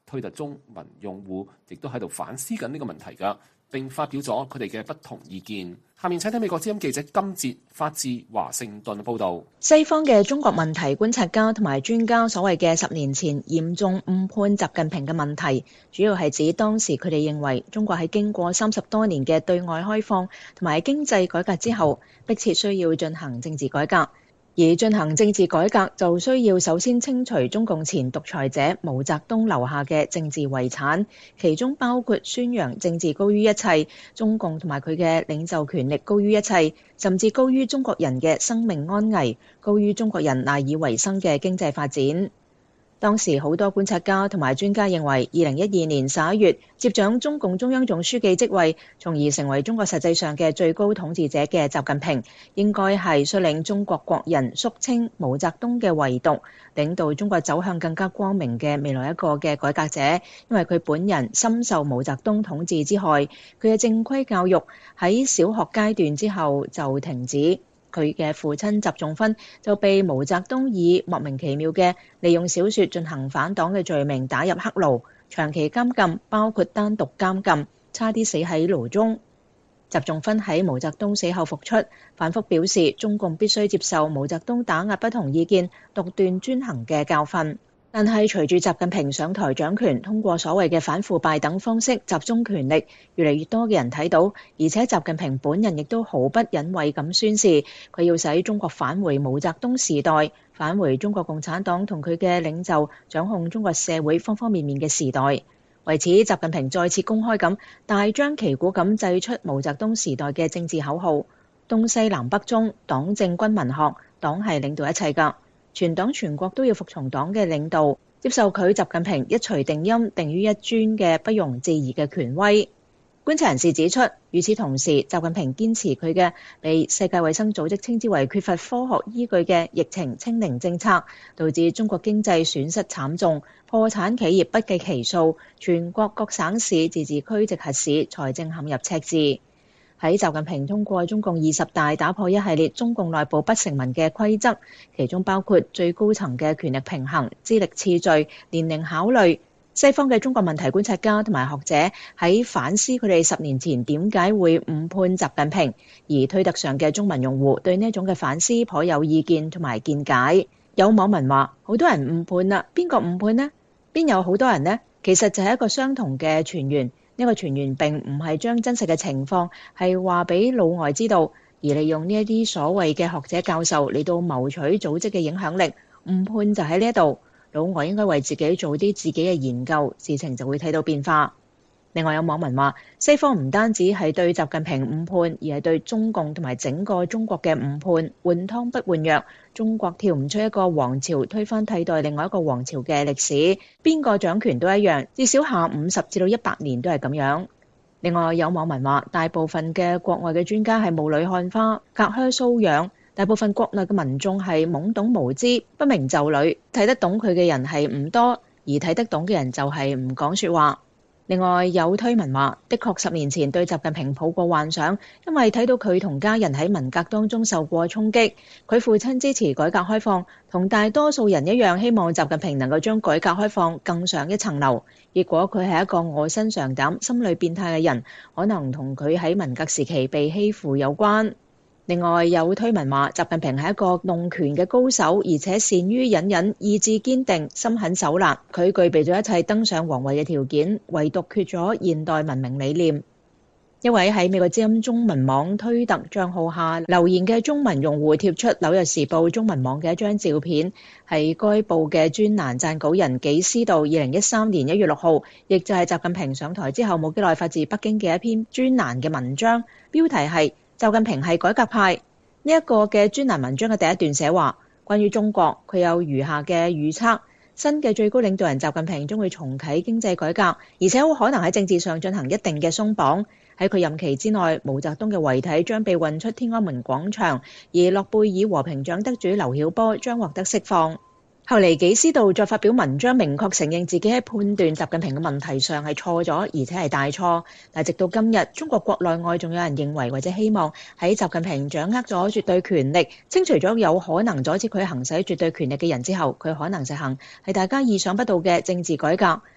推特中民用戶亦都喺度反思緊呢個問題㗎，並發表咗佢哋嘅不同意見。下面請睇美國之音記者金哲發自華盛頓報導。 西方嘅中國問題觀察家同埋專家所謂嘅10年前嚴重誤判習近平嘅問題，主要係指當時佢哋認為中國喺經過30多年嘅對外開放同埋經濟改革之後，迫切需要進行政治改革。而進行政治改革就需要首先清除中共前獨裁者毛澤東留下嘅政治遺產，其中包括宣揚政治高於一切，中共同埋佢嘅領袖權力高於一切，甚至高於中國人嘅生命安危，高於中國人賴以為生嘅經濟發展。當時好多觀察家同埋專家認為，2012年11月接掌中共中央總書記職位，從而成為中國實際上嘅最高統治者嘅習近平，應該係率領中國國人肅清毛澤東嘅遺毒，領導中國走向更加光明嘅未來一個嘅改革者。因為佢本人深受毛澤東統治之害，佢嘅正規教育喺小學階段之後就停止。佢嘅父親習仲勳就被毛澤東以莫名其妙嘅利用小說進行反黨嘅罪名打入黑牢，長期監禁，包括單獨監禁，差啲死喺牢中。習仲勳喺毛澤東死後復出，反覆表示中共必須接受毛澤東打壓不同意見、獨斷專行嘅教訓。但係隨住習近平上台掌權，通過所謂嘅反腐敗等方式集中權力，越嚟越多嘅人睇到，而且習近平本人亦都毫不隱諱咁宣示，佢要使中國返回毛澤東時代，返回中國共產黨同佢嘅領袖掌控中國社會方方面面嘅時代。為此，習近平再次公開咁大張旗鼓咁祭出毛澤東時代嘅政治口號：東西南北中，黨政軍民學，黨係領導一切㗎。全黨全國都要服從黨嘅領導，接受佢習近平一錘定音、定於一尊嘅不容置疑嘅權威。觀察人士指出，與此同時，習近平堅持佢嘅被世界衛生組織稱之為缺乏科學依據嘅疫情清零政策，導致中國經濟損失慘重，破產企業不計其數，全國各省市自治區直轄市財政陷入赤字。喺習近平通過中共20大打破一系列中共內部不成文嘅規則，其中包括最高層嘅權力平衡、資歷次序、年齡考慮。西方嘅中國問題觀察家同埋學者喺反思佢哋10年前點解會誤判習近平，而推特上嘅中文用戶對呢種嘅反思頗有意見同埋見解。有網民話：好多人誤判啦，邊個誤判呢？邊有好多人呢？其實就係一個相同嘅傳言。呢個傳言並唔係將真實嘅情況係話俾老外知道，而利用呢一啲所謂嘅學者教授嚟到謀取組織嘅影響力。誤判就喺呢一度，老外應該為自己做啲自己嘅研究，事情就會睇到變化。另外有網民話，西方唔單止係對習近平誤判，而係對中共同埋整個中國嘅誤判，換湯不換藥。中國跳唔出一個王朝推翻替代另外一個王朝嘅歷史，邊個掌權都一樣，至少下50至到100年都係咁樣。另外有網民話，大部分嘅國外嘅專家係霧裡看花，隔靴搔癢，大部分國內嘅民眾係懵懂無知，不明就裡，睇得懂佢嘅人係唔多，而睇得懂嘅人就係唔講說話。另外有推文話，的確10年前對習近平抱過幻想，因為睇到佢同家人喺文革當中受過衝擊，佢父親支持改革開放，同大多數人一樣希望習近平能夠將改革開放更上一層樓。結果佢係一個臥薪嘗膽、心理變態嘅人，可能同佢喺文革時期被欺負有關。另外有推文話，習近平係一個弄權嘅高手，而且善於隱忍，意志堅定，心狠手辣。佢具備咗一切登上皇位嘅條件，唯獨缺咗現代文明理念。一位喺美國之音中文網推特賬號下留言嘅中文用戶貼出紐約時報中文網嘅一張照片，係該報嘅專欄撰稿人紀思道2013年1月6號，亦就係習近平上台之後冇幾耐發自北京嘅一篇專欄嘅文章，標題係習近平係改革派。呢一個嘅專欄文章嘅第一段寫話，關於中國，佢有如下嘅預測：新嘅最高領導人習近平將會重啟經濟改革，而且好可能喺政治上進行一定嘅鬆綁。喺佢任期之內，毛澤東嘅遺體將被運出天安門廣場，而諾貝爾和平獎得主劉曉波將獲得釋放。後嚟紀思道再發表文章，明確承認自己喺判斷習近平嘅問題上係錯咗，而且係大錯。但直到今日，中國國內外仲有人認為或者希望喺習近平掌握咗絕對權力，清除咗有可能阻止佢行使絕對權力嘅人之後，佢可能實行係大家意想不到嘅政治改革。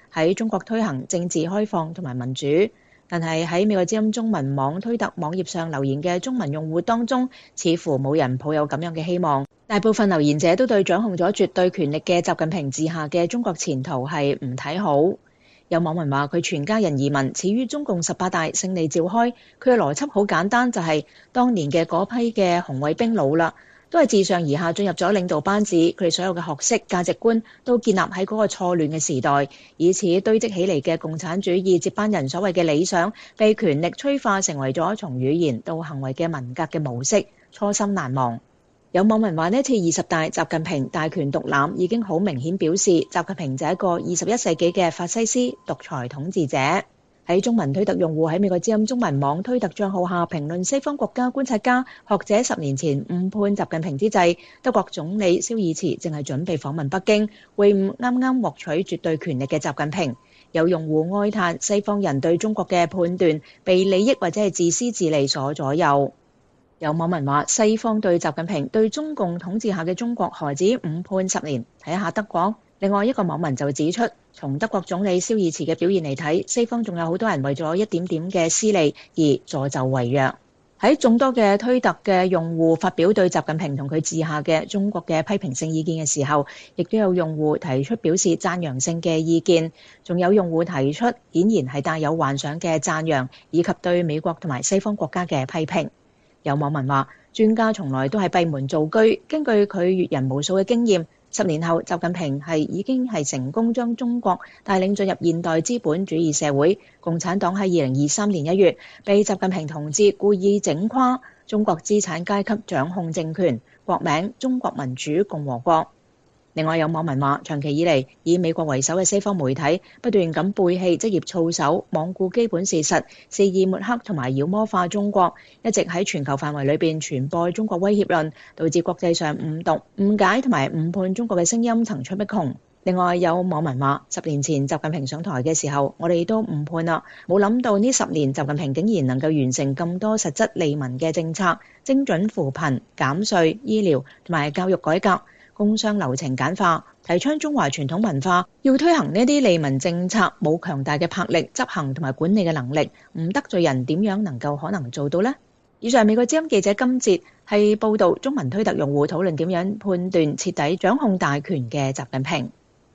喺中國推行政治開放同埋民主。但係喺美國之音中文網推特網頁上留言嘅中文用戶當中，似乎冇人抱有咁樣嘅希望。大部分留言者都對掌控咗絕對權力嘅習近平治下嘅中國前途係唔睇好。有網民話佢全家人移民，始於中共18大勝利召開。佢嘅邏輯好簡單，就係當年嘅嗰批嘅紅衛兵老啦，都係自上而下進入咗領導班子，佢哋所有嘅學識、價值觀都建立喺嗰個錯亂嘅時代，以此堆積起嚟嘅共產主義接班人所謂嘅理想，被權力催化成為咗從語言到行為嘅文革嘅模式，初心難忘。有網民話呢次20大習近平大權獨攬已經好明顯表示習近平就係一個21世紀嘅法西斯獨裁統治者。喺中文推特用戶喺美國之音中文網推特帳號下評論西方國家觀察家學者10年前誤判習近平之際，德國總理蕭爾茨正係準備訪問北京會晤啱啱獲取絕對權力嘅習近平。有用戶哀嘆西方人對中國嘅判斷被利益或者係自私自利所左右。有網民話西方對習近平對中共統治下嘅中國何止誤判10年，睇下德國。另外一個網民就指出，從德國總理蕭爾茨嘅表現嚟睇，西方仲有好多人為咗一點點嘅私利而助紂為虐。喺眾多嘅推特嘅用戶發表對習近平同佢治下嘅中國嘅批評性意見嘅時候，亦都有用戶提出表示讚揚性嘅意見，仲有用戶提出顯然係帶有幻想嘅讚揚，以及對美國同埋西方國家嘅批評。有網民話，專家從來都係閉門造車，根據佢閱人無數嘅經驗，10年後習近平已經成功將中國帶領進入現代資本主義社會。共產黨喺2023年1月被習近平同志故意整垮，中國資產階級掌控政權，國名中國民主共和國。另外有網民話，長期以嚟以美國為首嘅西方媒體不斷咁背棄職業操守，罔顧基本事實，肆意抹黑同埋妖魔化中國，一直喺全球範圍裏邊傳播中國威脅論，導致國際上誤讀、誤解同埋誤判中國嘅聲音層出不窮。另外有網民話，10年前習近平上台嘅時候，我哋都誤判啦，冇諗到呢10年習近平竟然能夠完成咁多實質利民嘅政策，精準扶貧、減稅、醫療同埋教育改革，工商流程簡化，提倡中華傳統文化。要推行呢啲利民政策，冇強大嘅魄力、執行同埋管理嘅能力，唔得罪人，點樣能夠可能做到呢？以上美國之音記者金哲係報導中文推特用戶討論點樣判斷徹底掌控大權嘅習近平。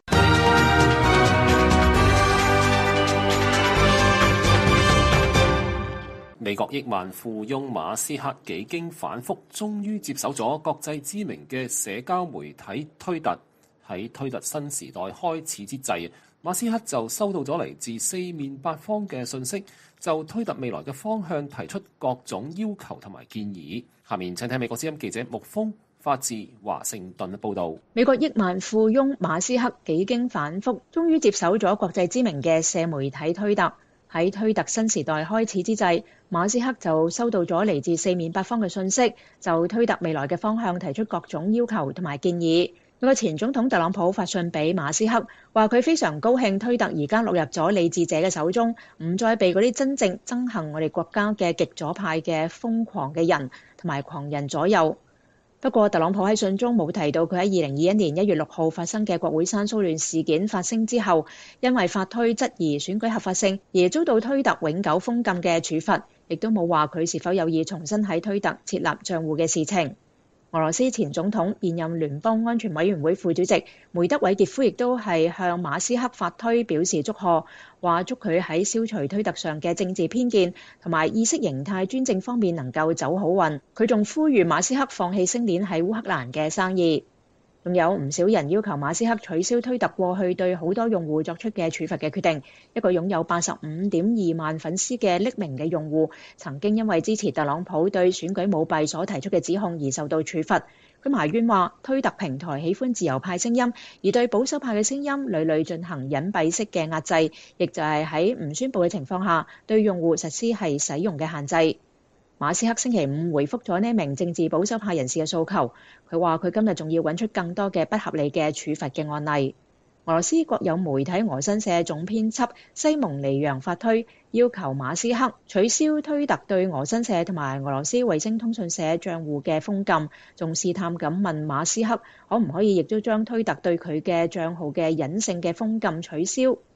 美國億萬富翁馬斯克幾經反覆，終於接手咗國際知名嘅社交媒體推特。喺推特新時代開始之際，馬斯克就收到咗嚟自四面八方嘅訊息，就推特未來嘅方向提出各種要求同埋建議。下面請睇美國之音記者木峰發自華盛頓報導。 美國億萬富翁馬斯克幾經反覆，終於接手咗國際知名嘅社媒體推特。喺推特新時代開始之際，馬斯克就收到咗嚟自四面八方嘅訊息，就推特未來嘅方向提出各種要求同埋建議。美國前總統特朗普發信俾馬斯克，話佢非常高興推特而家落入咗理智者嘅手中，唔再被嗰啲真正憎恨我哋國家嘅極左派嘅瘋狂嘅人同埋狂人左右。不過特朗普喺信中冇提到佢喺2021年1月6號發生嘅國會山騷亂事件發生之後，因為發推質疑選舉合法性而遭到推特永久封禁嘅處罰，亦都冇話佢是否有意重新喺推特設立賬戶嘅事情。俄羅斯前總統、現任聯邦安全委員會副主席梅德韋傑夫亦都係向馬斯克發推表示祝賀，話祝佢喺消除推特上嘅政治偏見同埋意識形態專政方面能夠走好運。佢仲呼籲馬斯克放棄星鏈喺烏克蘭嘅生意。仲有唔少人要求馬斯克取消推特過去對好多用戶作出嘅處罰嘅決定。一個擁有85.2萬粉絲嘅匿名嘅用戶，曾經因為支持特朗普對選舉舞弊所提出嘅指控而受到處罰。佢埋怨話，推特平台喜歡自由派聲音，而對保守派嘅聲音屢屢進行隱蔽式嘅壓制，亦就係喺唔宣佈嘅情況下，對用戶實施係使用嘅限制。馬斯克星期五回覆咗呢名政治保守派人士嘅訴求，佢話佢今日仲要揾出更多嘅不合理嘅處罰嘅案例。俄羅斯國有媒體俄新社總編輯西蒙尼揚發推，要求馬斯克取消推特對俄新社同埋俄羅斯衛星通訊社賬戶嘅封禁，仲試探咁問馬斯克可唔可以亦都將推特對佢嘅賬號嘅隱性嘅封禁取消。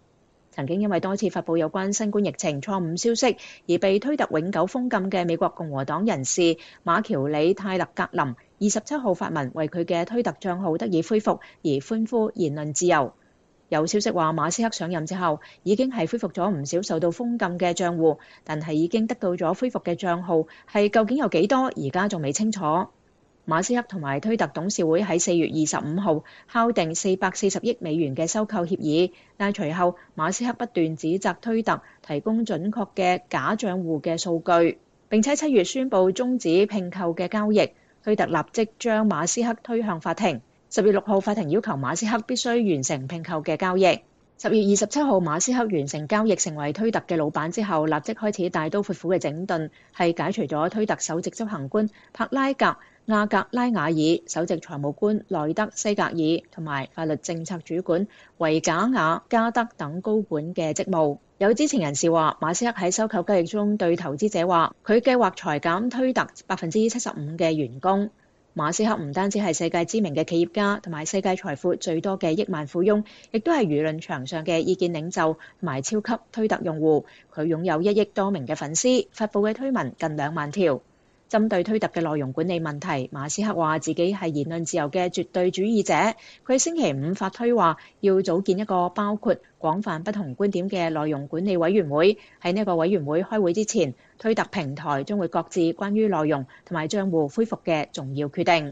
曾經因為多次發布有關新冠疫情錯誤消息而被推特永久封禁嘅美國共和黨人士馬喬里泰勒格林27號發文為佢嘅推特帳號得以恢復而歡呼言論自由。有消息話馬斯克上任之後已經係恢復咗唔少受到封禁嘅帳戶，但係已經得到咗恢復嘅帳號係究竟有幾多，而家仲未清楚。馬斯克同埋推特董事會喺4月25號敲定440億美元嘅收購協議，但隨後馬斯克不斷指責推特提供準確嘅假帳戶嘅數據，並且7月宣布終止併購嘅交易。推特立即將馬斯克推向法庭。10月6號，法庭要求馬斯克必須完成併購嘅交易。10月27號，馬斯克完成交易成為推特嘅老闆之後，立即開始大刀闊斧嘅整頓，係解除咗推特首席執行官柏拉格亞格拉瓦爾、首席財務官內德西格爾同埋法律政策主管維賈雅加德等高管嘅職務。有知情人士話，馬斯克喺收購交易中對投資者話，佢計劃裁減推特75%嘅員工。馬斯克唔單止係世界知名嘅企業家同埋世界財富最多嘅億萬富翁，亦都係輿論場上嘅意見領袖同埋超級推特用戶。佢擁有1億多名嘅粉絲，發布嘅推文近2萬條。針對推特嘅內容管理問題，馬斯克話自己係言論自由嘅絕對主義者。佢星期五發推話要組建一個包括廣泛不同觀點嘅內容管理委員會。喺呢個委員會開會之前，推特平台將會擱置關於內容同埋帳戶恢復嘅重要決定。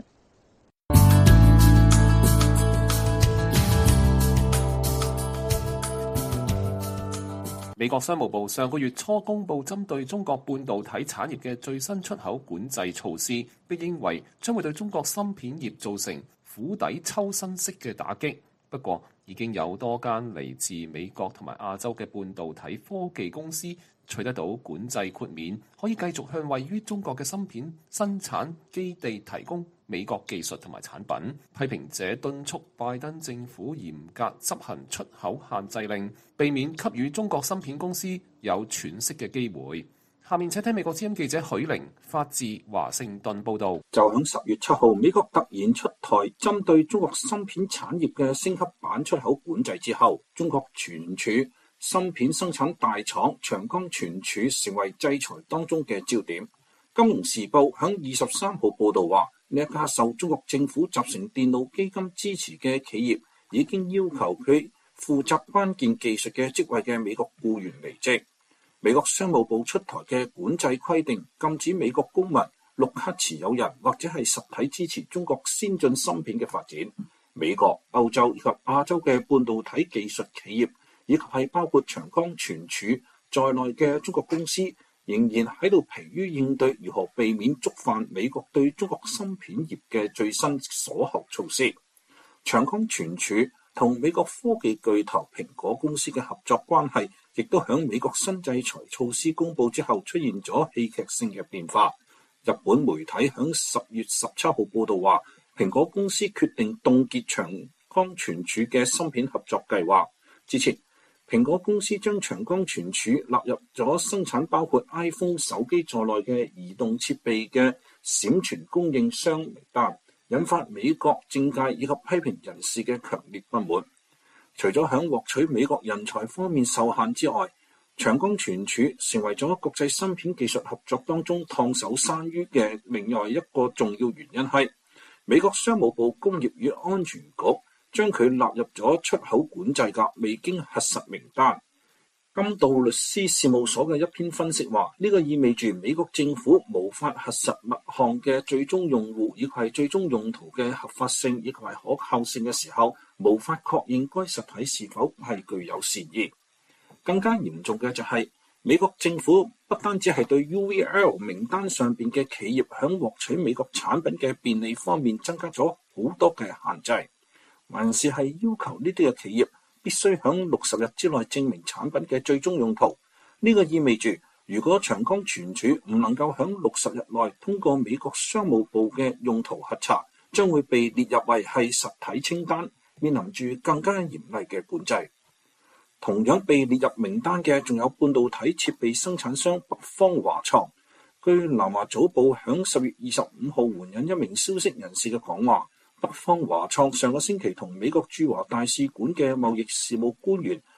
美國商務部上個月初公布針對中國半導體產業嘅最新出口管制措施，被認為將會對中國芯片業造成釜底抽薪式嘅打擊。不過，已經有多間嚟自美國同埋亞洲嘅半導體科技公司取得到管制豁免，可以繼續向位於中國嘅芯片生產基地提供美國技術同埋產品。批評者敦促拜登政府嚴格執行出口限制令，避免給予中國芯片公司有喘息嘅機會。下面請聽美國之音記者許玲發自華盛頓報導。 就喺10月7號，美國突然出台針對中國芯片產業嘅升級版出口管制之後，中國存儲芯片生產大廠長江存儲成為制裁當中嘅焦點。金融時報喺23號報導話，呢一家受中國政府集成電路基金支持嘅企業已經要求佢負責關鍵技術嘅職位嘅美國僱員離職。美國商務部出台嘅管制規定，禁止美國公民、綠卡持有人或者係實體支持中國先進芯片嘅發展。美國、歐洲以及亞洲嘅半導體技術企業，以及係包括長江存儲在內嘅中國公司，仍然喺度疲於應對如何避免觸犯美國對中國芯片業嘅最新鎖喉措施。長江存儲同美國科技巨頭蘋果公司嘅合作關係，亦都響美國新制裁措施公佈之後出現咗戲劇性嘅變化。日本媒體響10月17號報導話，蘋果公司決定凍結長江存儲嘅芯片合作計劃。之前，蘋果公司將長江存儲納入咗生產包括 iPhone 手機在內嘅移動設備嘅閃存供應商名單，引發美國政界以及批評人士嘅強烈不滿。除咗響獲取美國人才方面受限之外，長江存儲成為咗國際芯片技術合作當中燙手山芋嘅另外一個重要原因係，美國商務部工業與安全局將佢納入咗出口管制嘅未經核實名單。金道律師事務所嘅一篇分析話，呢個意味住美國政府無法核實物項嘅最終用戶以及係最終用途嘅合法性以及係可靠性嘅時候，無法確認該實體是否係具有善意。更加嚴重嘅就係，美國政府不單止係對 UVL 名單上邊嘅企業響獲取美國產品嘅便利方面增加咗好多嘅限制，還是係要求呢啲嘅企業必須響60日之內證明產品嘅最終用途。呢個意味住，如果長江存儲唔能夠響60日內通過美國商務部嘅用途核查，將會被列入為係實體清單，面臨住更加嚴厲嘅管制。同樣被列入名單嘅仲有半導體設備生產商北方華創。據南華早報響10月25號援引一名消息人士嘅講話，北方華創上個星期同美國駐華大使館嘅貿易事務官員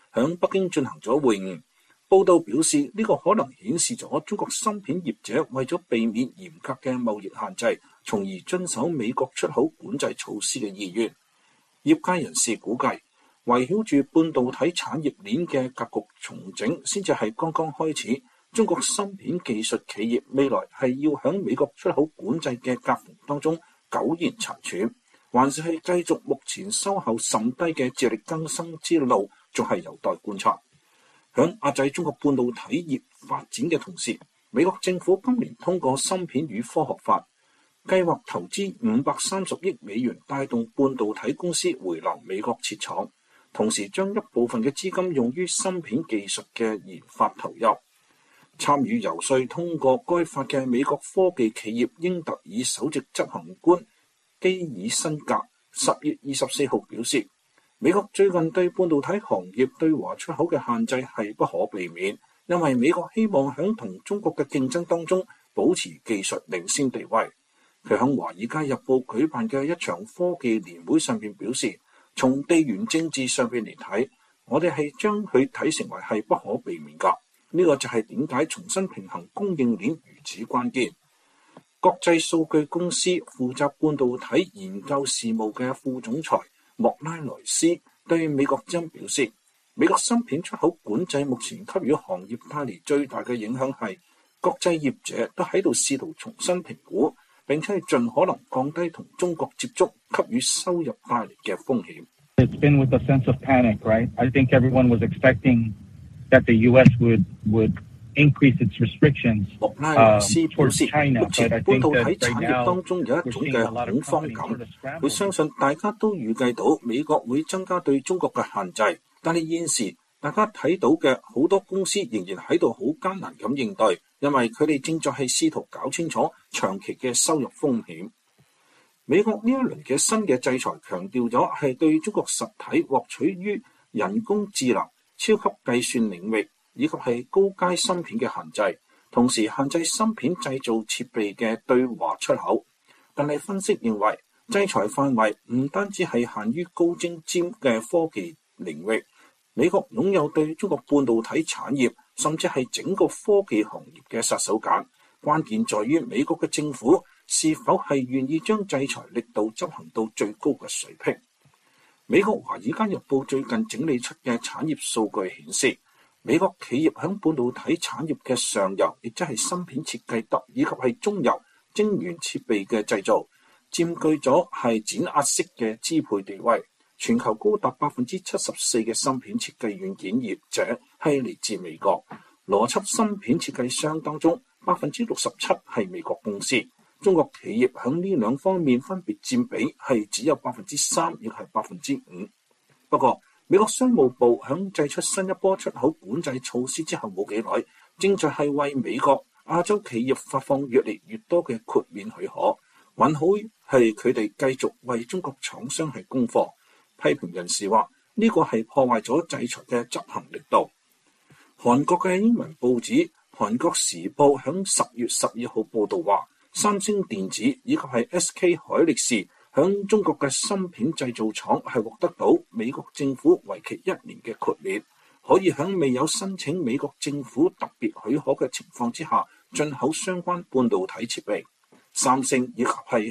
響北京進行咗會晤。報道表示，呢個可能顯示咗中國芯片業者為咗避免嚴格嘅貿易限制，從而遵守美國出口管制措施嘅意願。業界人士估計，圍繞住半導體產業鏈嘅格局重整先至係剛剛開始。中國芯片技術企業未來係要響美國出口管制嘅夾縫當中苟延殘喘，還是係繼續目前收效甚低嘅自力更生之路，仲係有待觀察。響壓制中國半導體業發展嘅同時，美國政府今年通過芯片與科學法，計劃投資530億美元，帶動半導體公司回流美國設廠，同時將一部分嘅資金用於芯片技術嘅研發投入。參與游說通過該法嘅美國科技企業英特爾首席執行官基爾辛格10月24號表示，美國最近對半導體行業對華出口嘅限制係不可避免，因為美國希望響同中國嘅競爭當中保持技術領先地位。佢響華爾街日報舉辦嘅一場科技年會上邊表示，從地緣政治上邊嚟睇，我哋係將佢睇成為係不可避免㗎。呢個就係點解重新平衡供應鏈如此關鍵。國際數據公司負責半導體研究事務嘅副總裁莫拉萊斯對美國之音表示，美國芯片出口管制目前給予行業帶嚟最大嘅影響係，國際業者都喺度試圖重新評估，並且盡可能降低同中國接觸給予收入帶嚟嘅風險。 It's been with a sense of panic, right? I think everyone was expecting that the U.S. would increase its restrictions. 莫拉萊斯表示，目前半導體產業當中有一種嘅恐慌感，佢相信大家都預計到美國會增加對中國嘅限制，但係現時大家睇到嘅好多公司仍然喺度好艱難咁應對，因為佢哋正在係試圖搞清楚長期嘅收入風險。美國呢一輪嘅新嘅制裁強調咗係對中國實體獲取於人工智能、超級計算領域以及係高階芯片嘅限制，同時限制芯片製造設備嘅對華出口。但係分析認為，制裁範圍唔單止係限於高精尖嘅科技領域，美國擁有對中國半導體產業甚至係整個科技行業嘅殺手鐧。關鍵在於美國嘅政府是否係願意將制裁力度執行到最高嘅水平。美國華爾街日報最近整理出嘅產業數據顯示，美國企業響半導體產業嘅上游，亦即係芯片設計以及係中游晶圓設備嘅製造，佔據咗係碾壓式嘅支配地位。全球高達74%嘅芯片設計軟件業者係嚟自美國，邏輯芯片設計商當中67%係美國公司。中國企業響呢兩方面分別佔比係只有3%，亦係5%。不過，美國商務部響祭出新一波出口管制措施之後冇幾耐，正在係為美國亞洲企業發放越嚟越多嘅豁免許可，允許係佢哋繼續為中國廠商係供貨。批評人士話呢個係破壞咗制裁嘅執行力度。韓國嘅英文報紙《韓國時報》響10月12號報導話，三星電子以及係 SK 海力士響中國嘅芯片製造廠係獲得到美國政府為期1年嘅豁免，可以響未有申請美國政府特別許可嘅情況之下進口相關半導體設備。三星以及係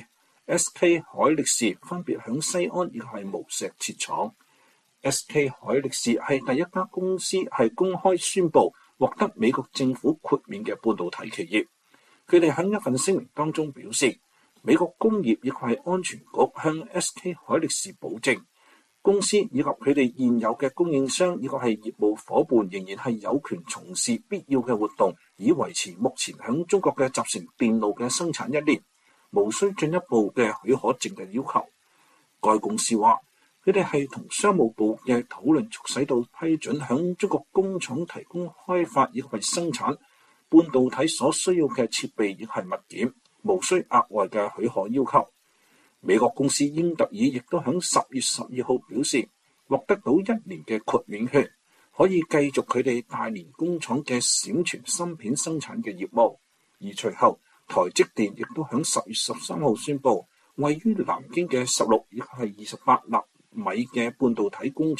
SK 海力士分別響西安以及係無錫設廠。SK 海力士係第一家公司係公開宣布獲得美國政府豁免嘅半導體企業。佢哋喺一份聲明當中表示，美國工業亦係安全局向 SK 海力士保證，公司以及佢哋現有嘅供應商以及係業務夥伴仍然係有權從事必要嘅活動，以維持目前響中國嘅集成電路嘅生產1年，無需進一步嘅許可證嘅要求。該公司話，佢哋係同商務部嘅討論促使到批准響中國工廠提供開發以及係生產半導體所需要嘅設備亦係物件，無需額外嘅許可要求。美國公司英特爾亦都喺10月12號表示，獲得到1年嘅豁免權，可以繼續佢哋大連工廠嘅閃存芯片生產嘅業務。而隨後，台積電亦都喺10月13號宣布，位於南京嘅16以及係28納米嘅半導體工廠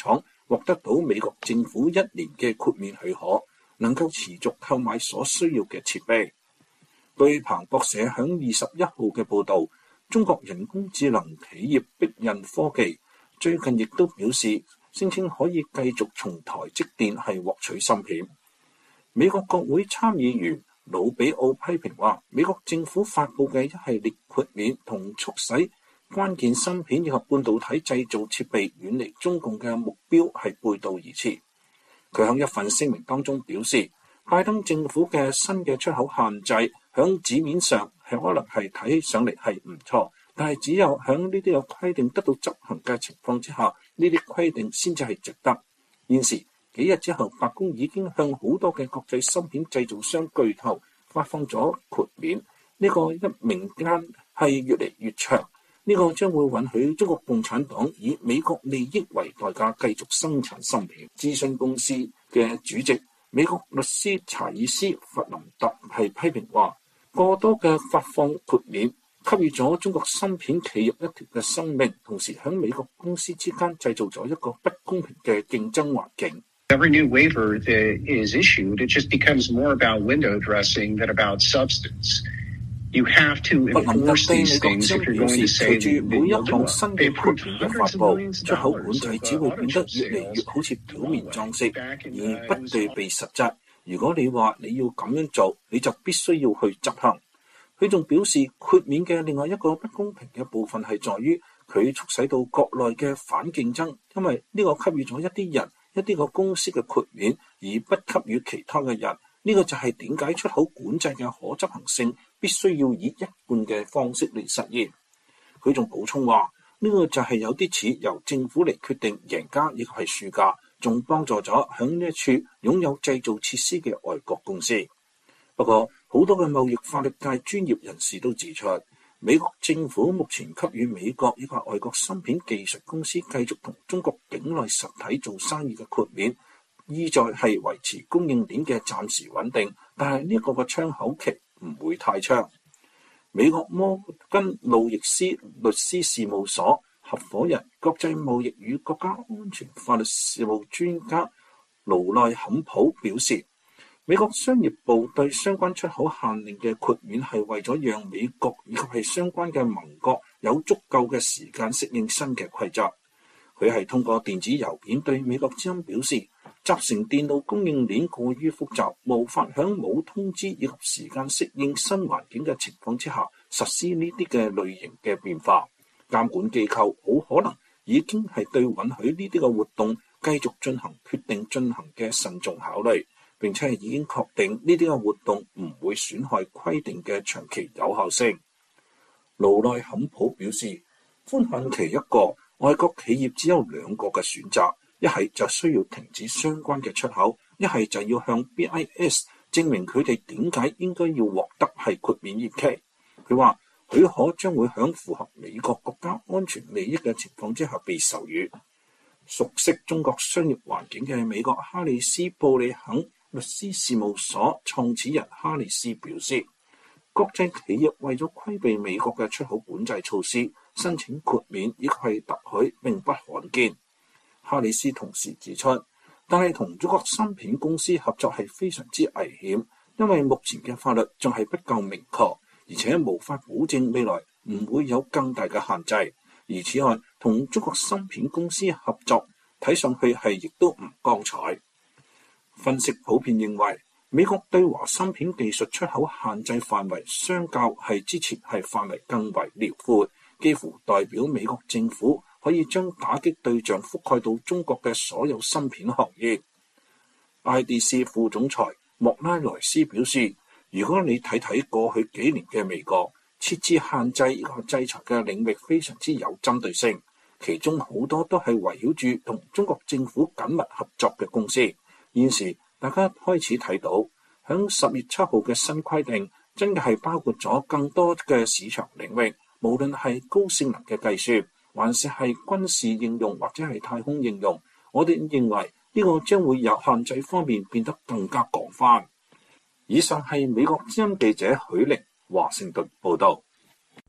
獲得到美國政府1年嘅豁免許可，能夠持續購買所需要嘅設備。據彭博社響21號嘅報導，中國人工智能企業壁仞科技最近亦都表示，聲稱可以繼續從台積電係獲取芯片。美國國會參議員魯比奧批評話，美國政府發布嘅一系列豁免同促使關鍵芯片以及半導體製造設備遠離中共嘅目標係背道而馳。佢喺一份聲明當中表示，拜登政府嘅新嘅出口限制響紙面上係可能係睇起上嚟係唔錯，但係只有響呢啲嘅規定得到執行嘅情況之下，呢啲規定先至係值得。現時幾日之後，白宮已經向好多嘅國際芯片製造商巨頭發放咗豁免，呢個一名間係越嚟越長。呢個將會允許中國共產黨以美國利益為代價繼續生產芯片。諮詢公司嘅主席美國律師查爾斯·弗林特係批評話，過多嘅發放豁免給予咗中國芯片企業一條嘅生命，同時喺美國公司之間製造咗一個不公平嘅競爭環境。 Every new waiver that is issued, it just becomes more about window dressing than about substance. You have to enforce these things if you're going to say 隨住每一項新嘅豁免嘅發布，出口管制只會變得越嚟越好似表面裝飾，而不對被實質。如果你話你要咁樣做，你就必須要去執行。佢仲表示，豁免嘅另外一個不公平嘅部分係在於佢促使到國內嘅反競爭，因為呢個給予咗一啲人、一啲個公司嘅豁免，而不給予其他嘅人。呢個就係點解出口管制嘅可執行性必須要以一貫嘅方式嚟實現。佢仲補充話，呢個就係有啲似由政府嚟決定贏家亦係輸家，仲幫助咗響呢一處擁有製造設施嘅外國公司。不過，好多嘅貿易法律界專業人士都指出，美國政府目前給予美國以及外國芯片技術公司繼續同中國境內實體做生意嘅豁免，意在係維持供應鏈嘅暫時穩定，但係呢個嘅窗口期唔會太長。美國摩根路易斯律師事務所合夥人、國際貿易與國家安全法律事務專家勞內坎普表示，美國商業部對相關出口限令嘅豁免係為咗讓美國以及係相關嘅盟國有足夠嘅時間適應新嘅規則。佢係通過電子郵件對美國之音表示，集成電路供應鏈過於複雜，無法響冇通知以及時間適應新環境嘅情況之下實施呢啲嘅類型嘅變化。監管機構好可能已經係對允許呢啲嘅活動繼續進行決定進行嘅慎重考慮，並且係已經確定呢啲嘅活動唔會損害規定嘅長期有效性。勞內坎普表示，寬限期一個，外國企業只有兩個嘅選擇，一係就需要停止相關嘅出口，一係就要向 BIS 證明佢哋點解應該要獲得係豁免延期。佢話許可將會響符合美國國家安全利益嘅情況之下被授予。熟悉中國商業環境嘅美國哈里斯布里肯律師事務所創始人哈里斯表示，國際企業為咗規避美國嘅出口管制措施，申請豁免亦係特許並不罕見。哈里斯同時指出，但係同中國芯片公司合作係非常之危險，因為目前嘅法律仲係不夠明確，而且無法保證未來唔會有更大嘅限制。而此外，同中國芯片公司合作睇上去係亦都唔光彩。分析普遍認為，美國對華芯片技術出口限制範圍相較係之前係範圍更為遼闊，幾乎代表美國政府可以將打擊對象覆蓋到中國嘅所有芯片行業。IDC 副總裁莫拉萊斯表示，如果你睇睇過去幾年嘅美國設置限制以及制裁嘅領域非常之有針對性，其中好多都係圍繞住同中國政府緊密合作嘅公司。現時大家開始睇到，響10月7號嘅新規定，真嘅係包括咗更多嘅市場領域，無論係高性能嘅計算，還是係軍事應用或者係太空應用，我哋認為呢個將會由限制方面變得更加廣泛。以上係美國之音記者許玲華盛頓報道。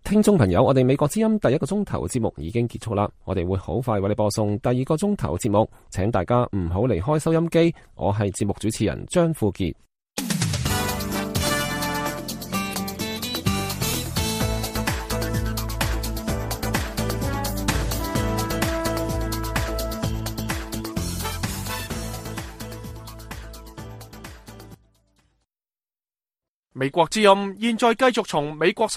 聽眾朋友，我哋美國之音第一個鐘頭節目已經結束啦，我哋會好快為你播送第二個鐘頭節目，請大家唔好離開收音機。我係節目主持人張富傑。 美國之音現在繼續從美國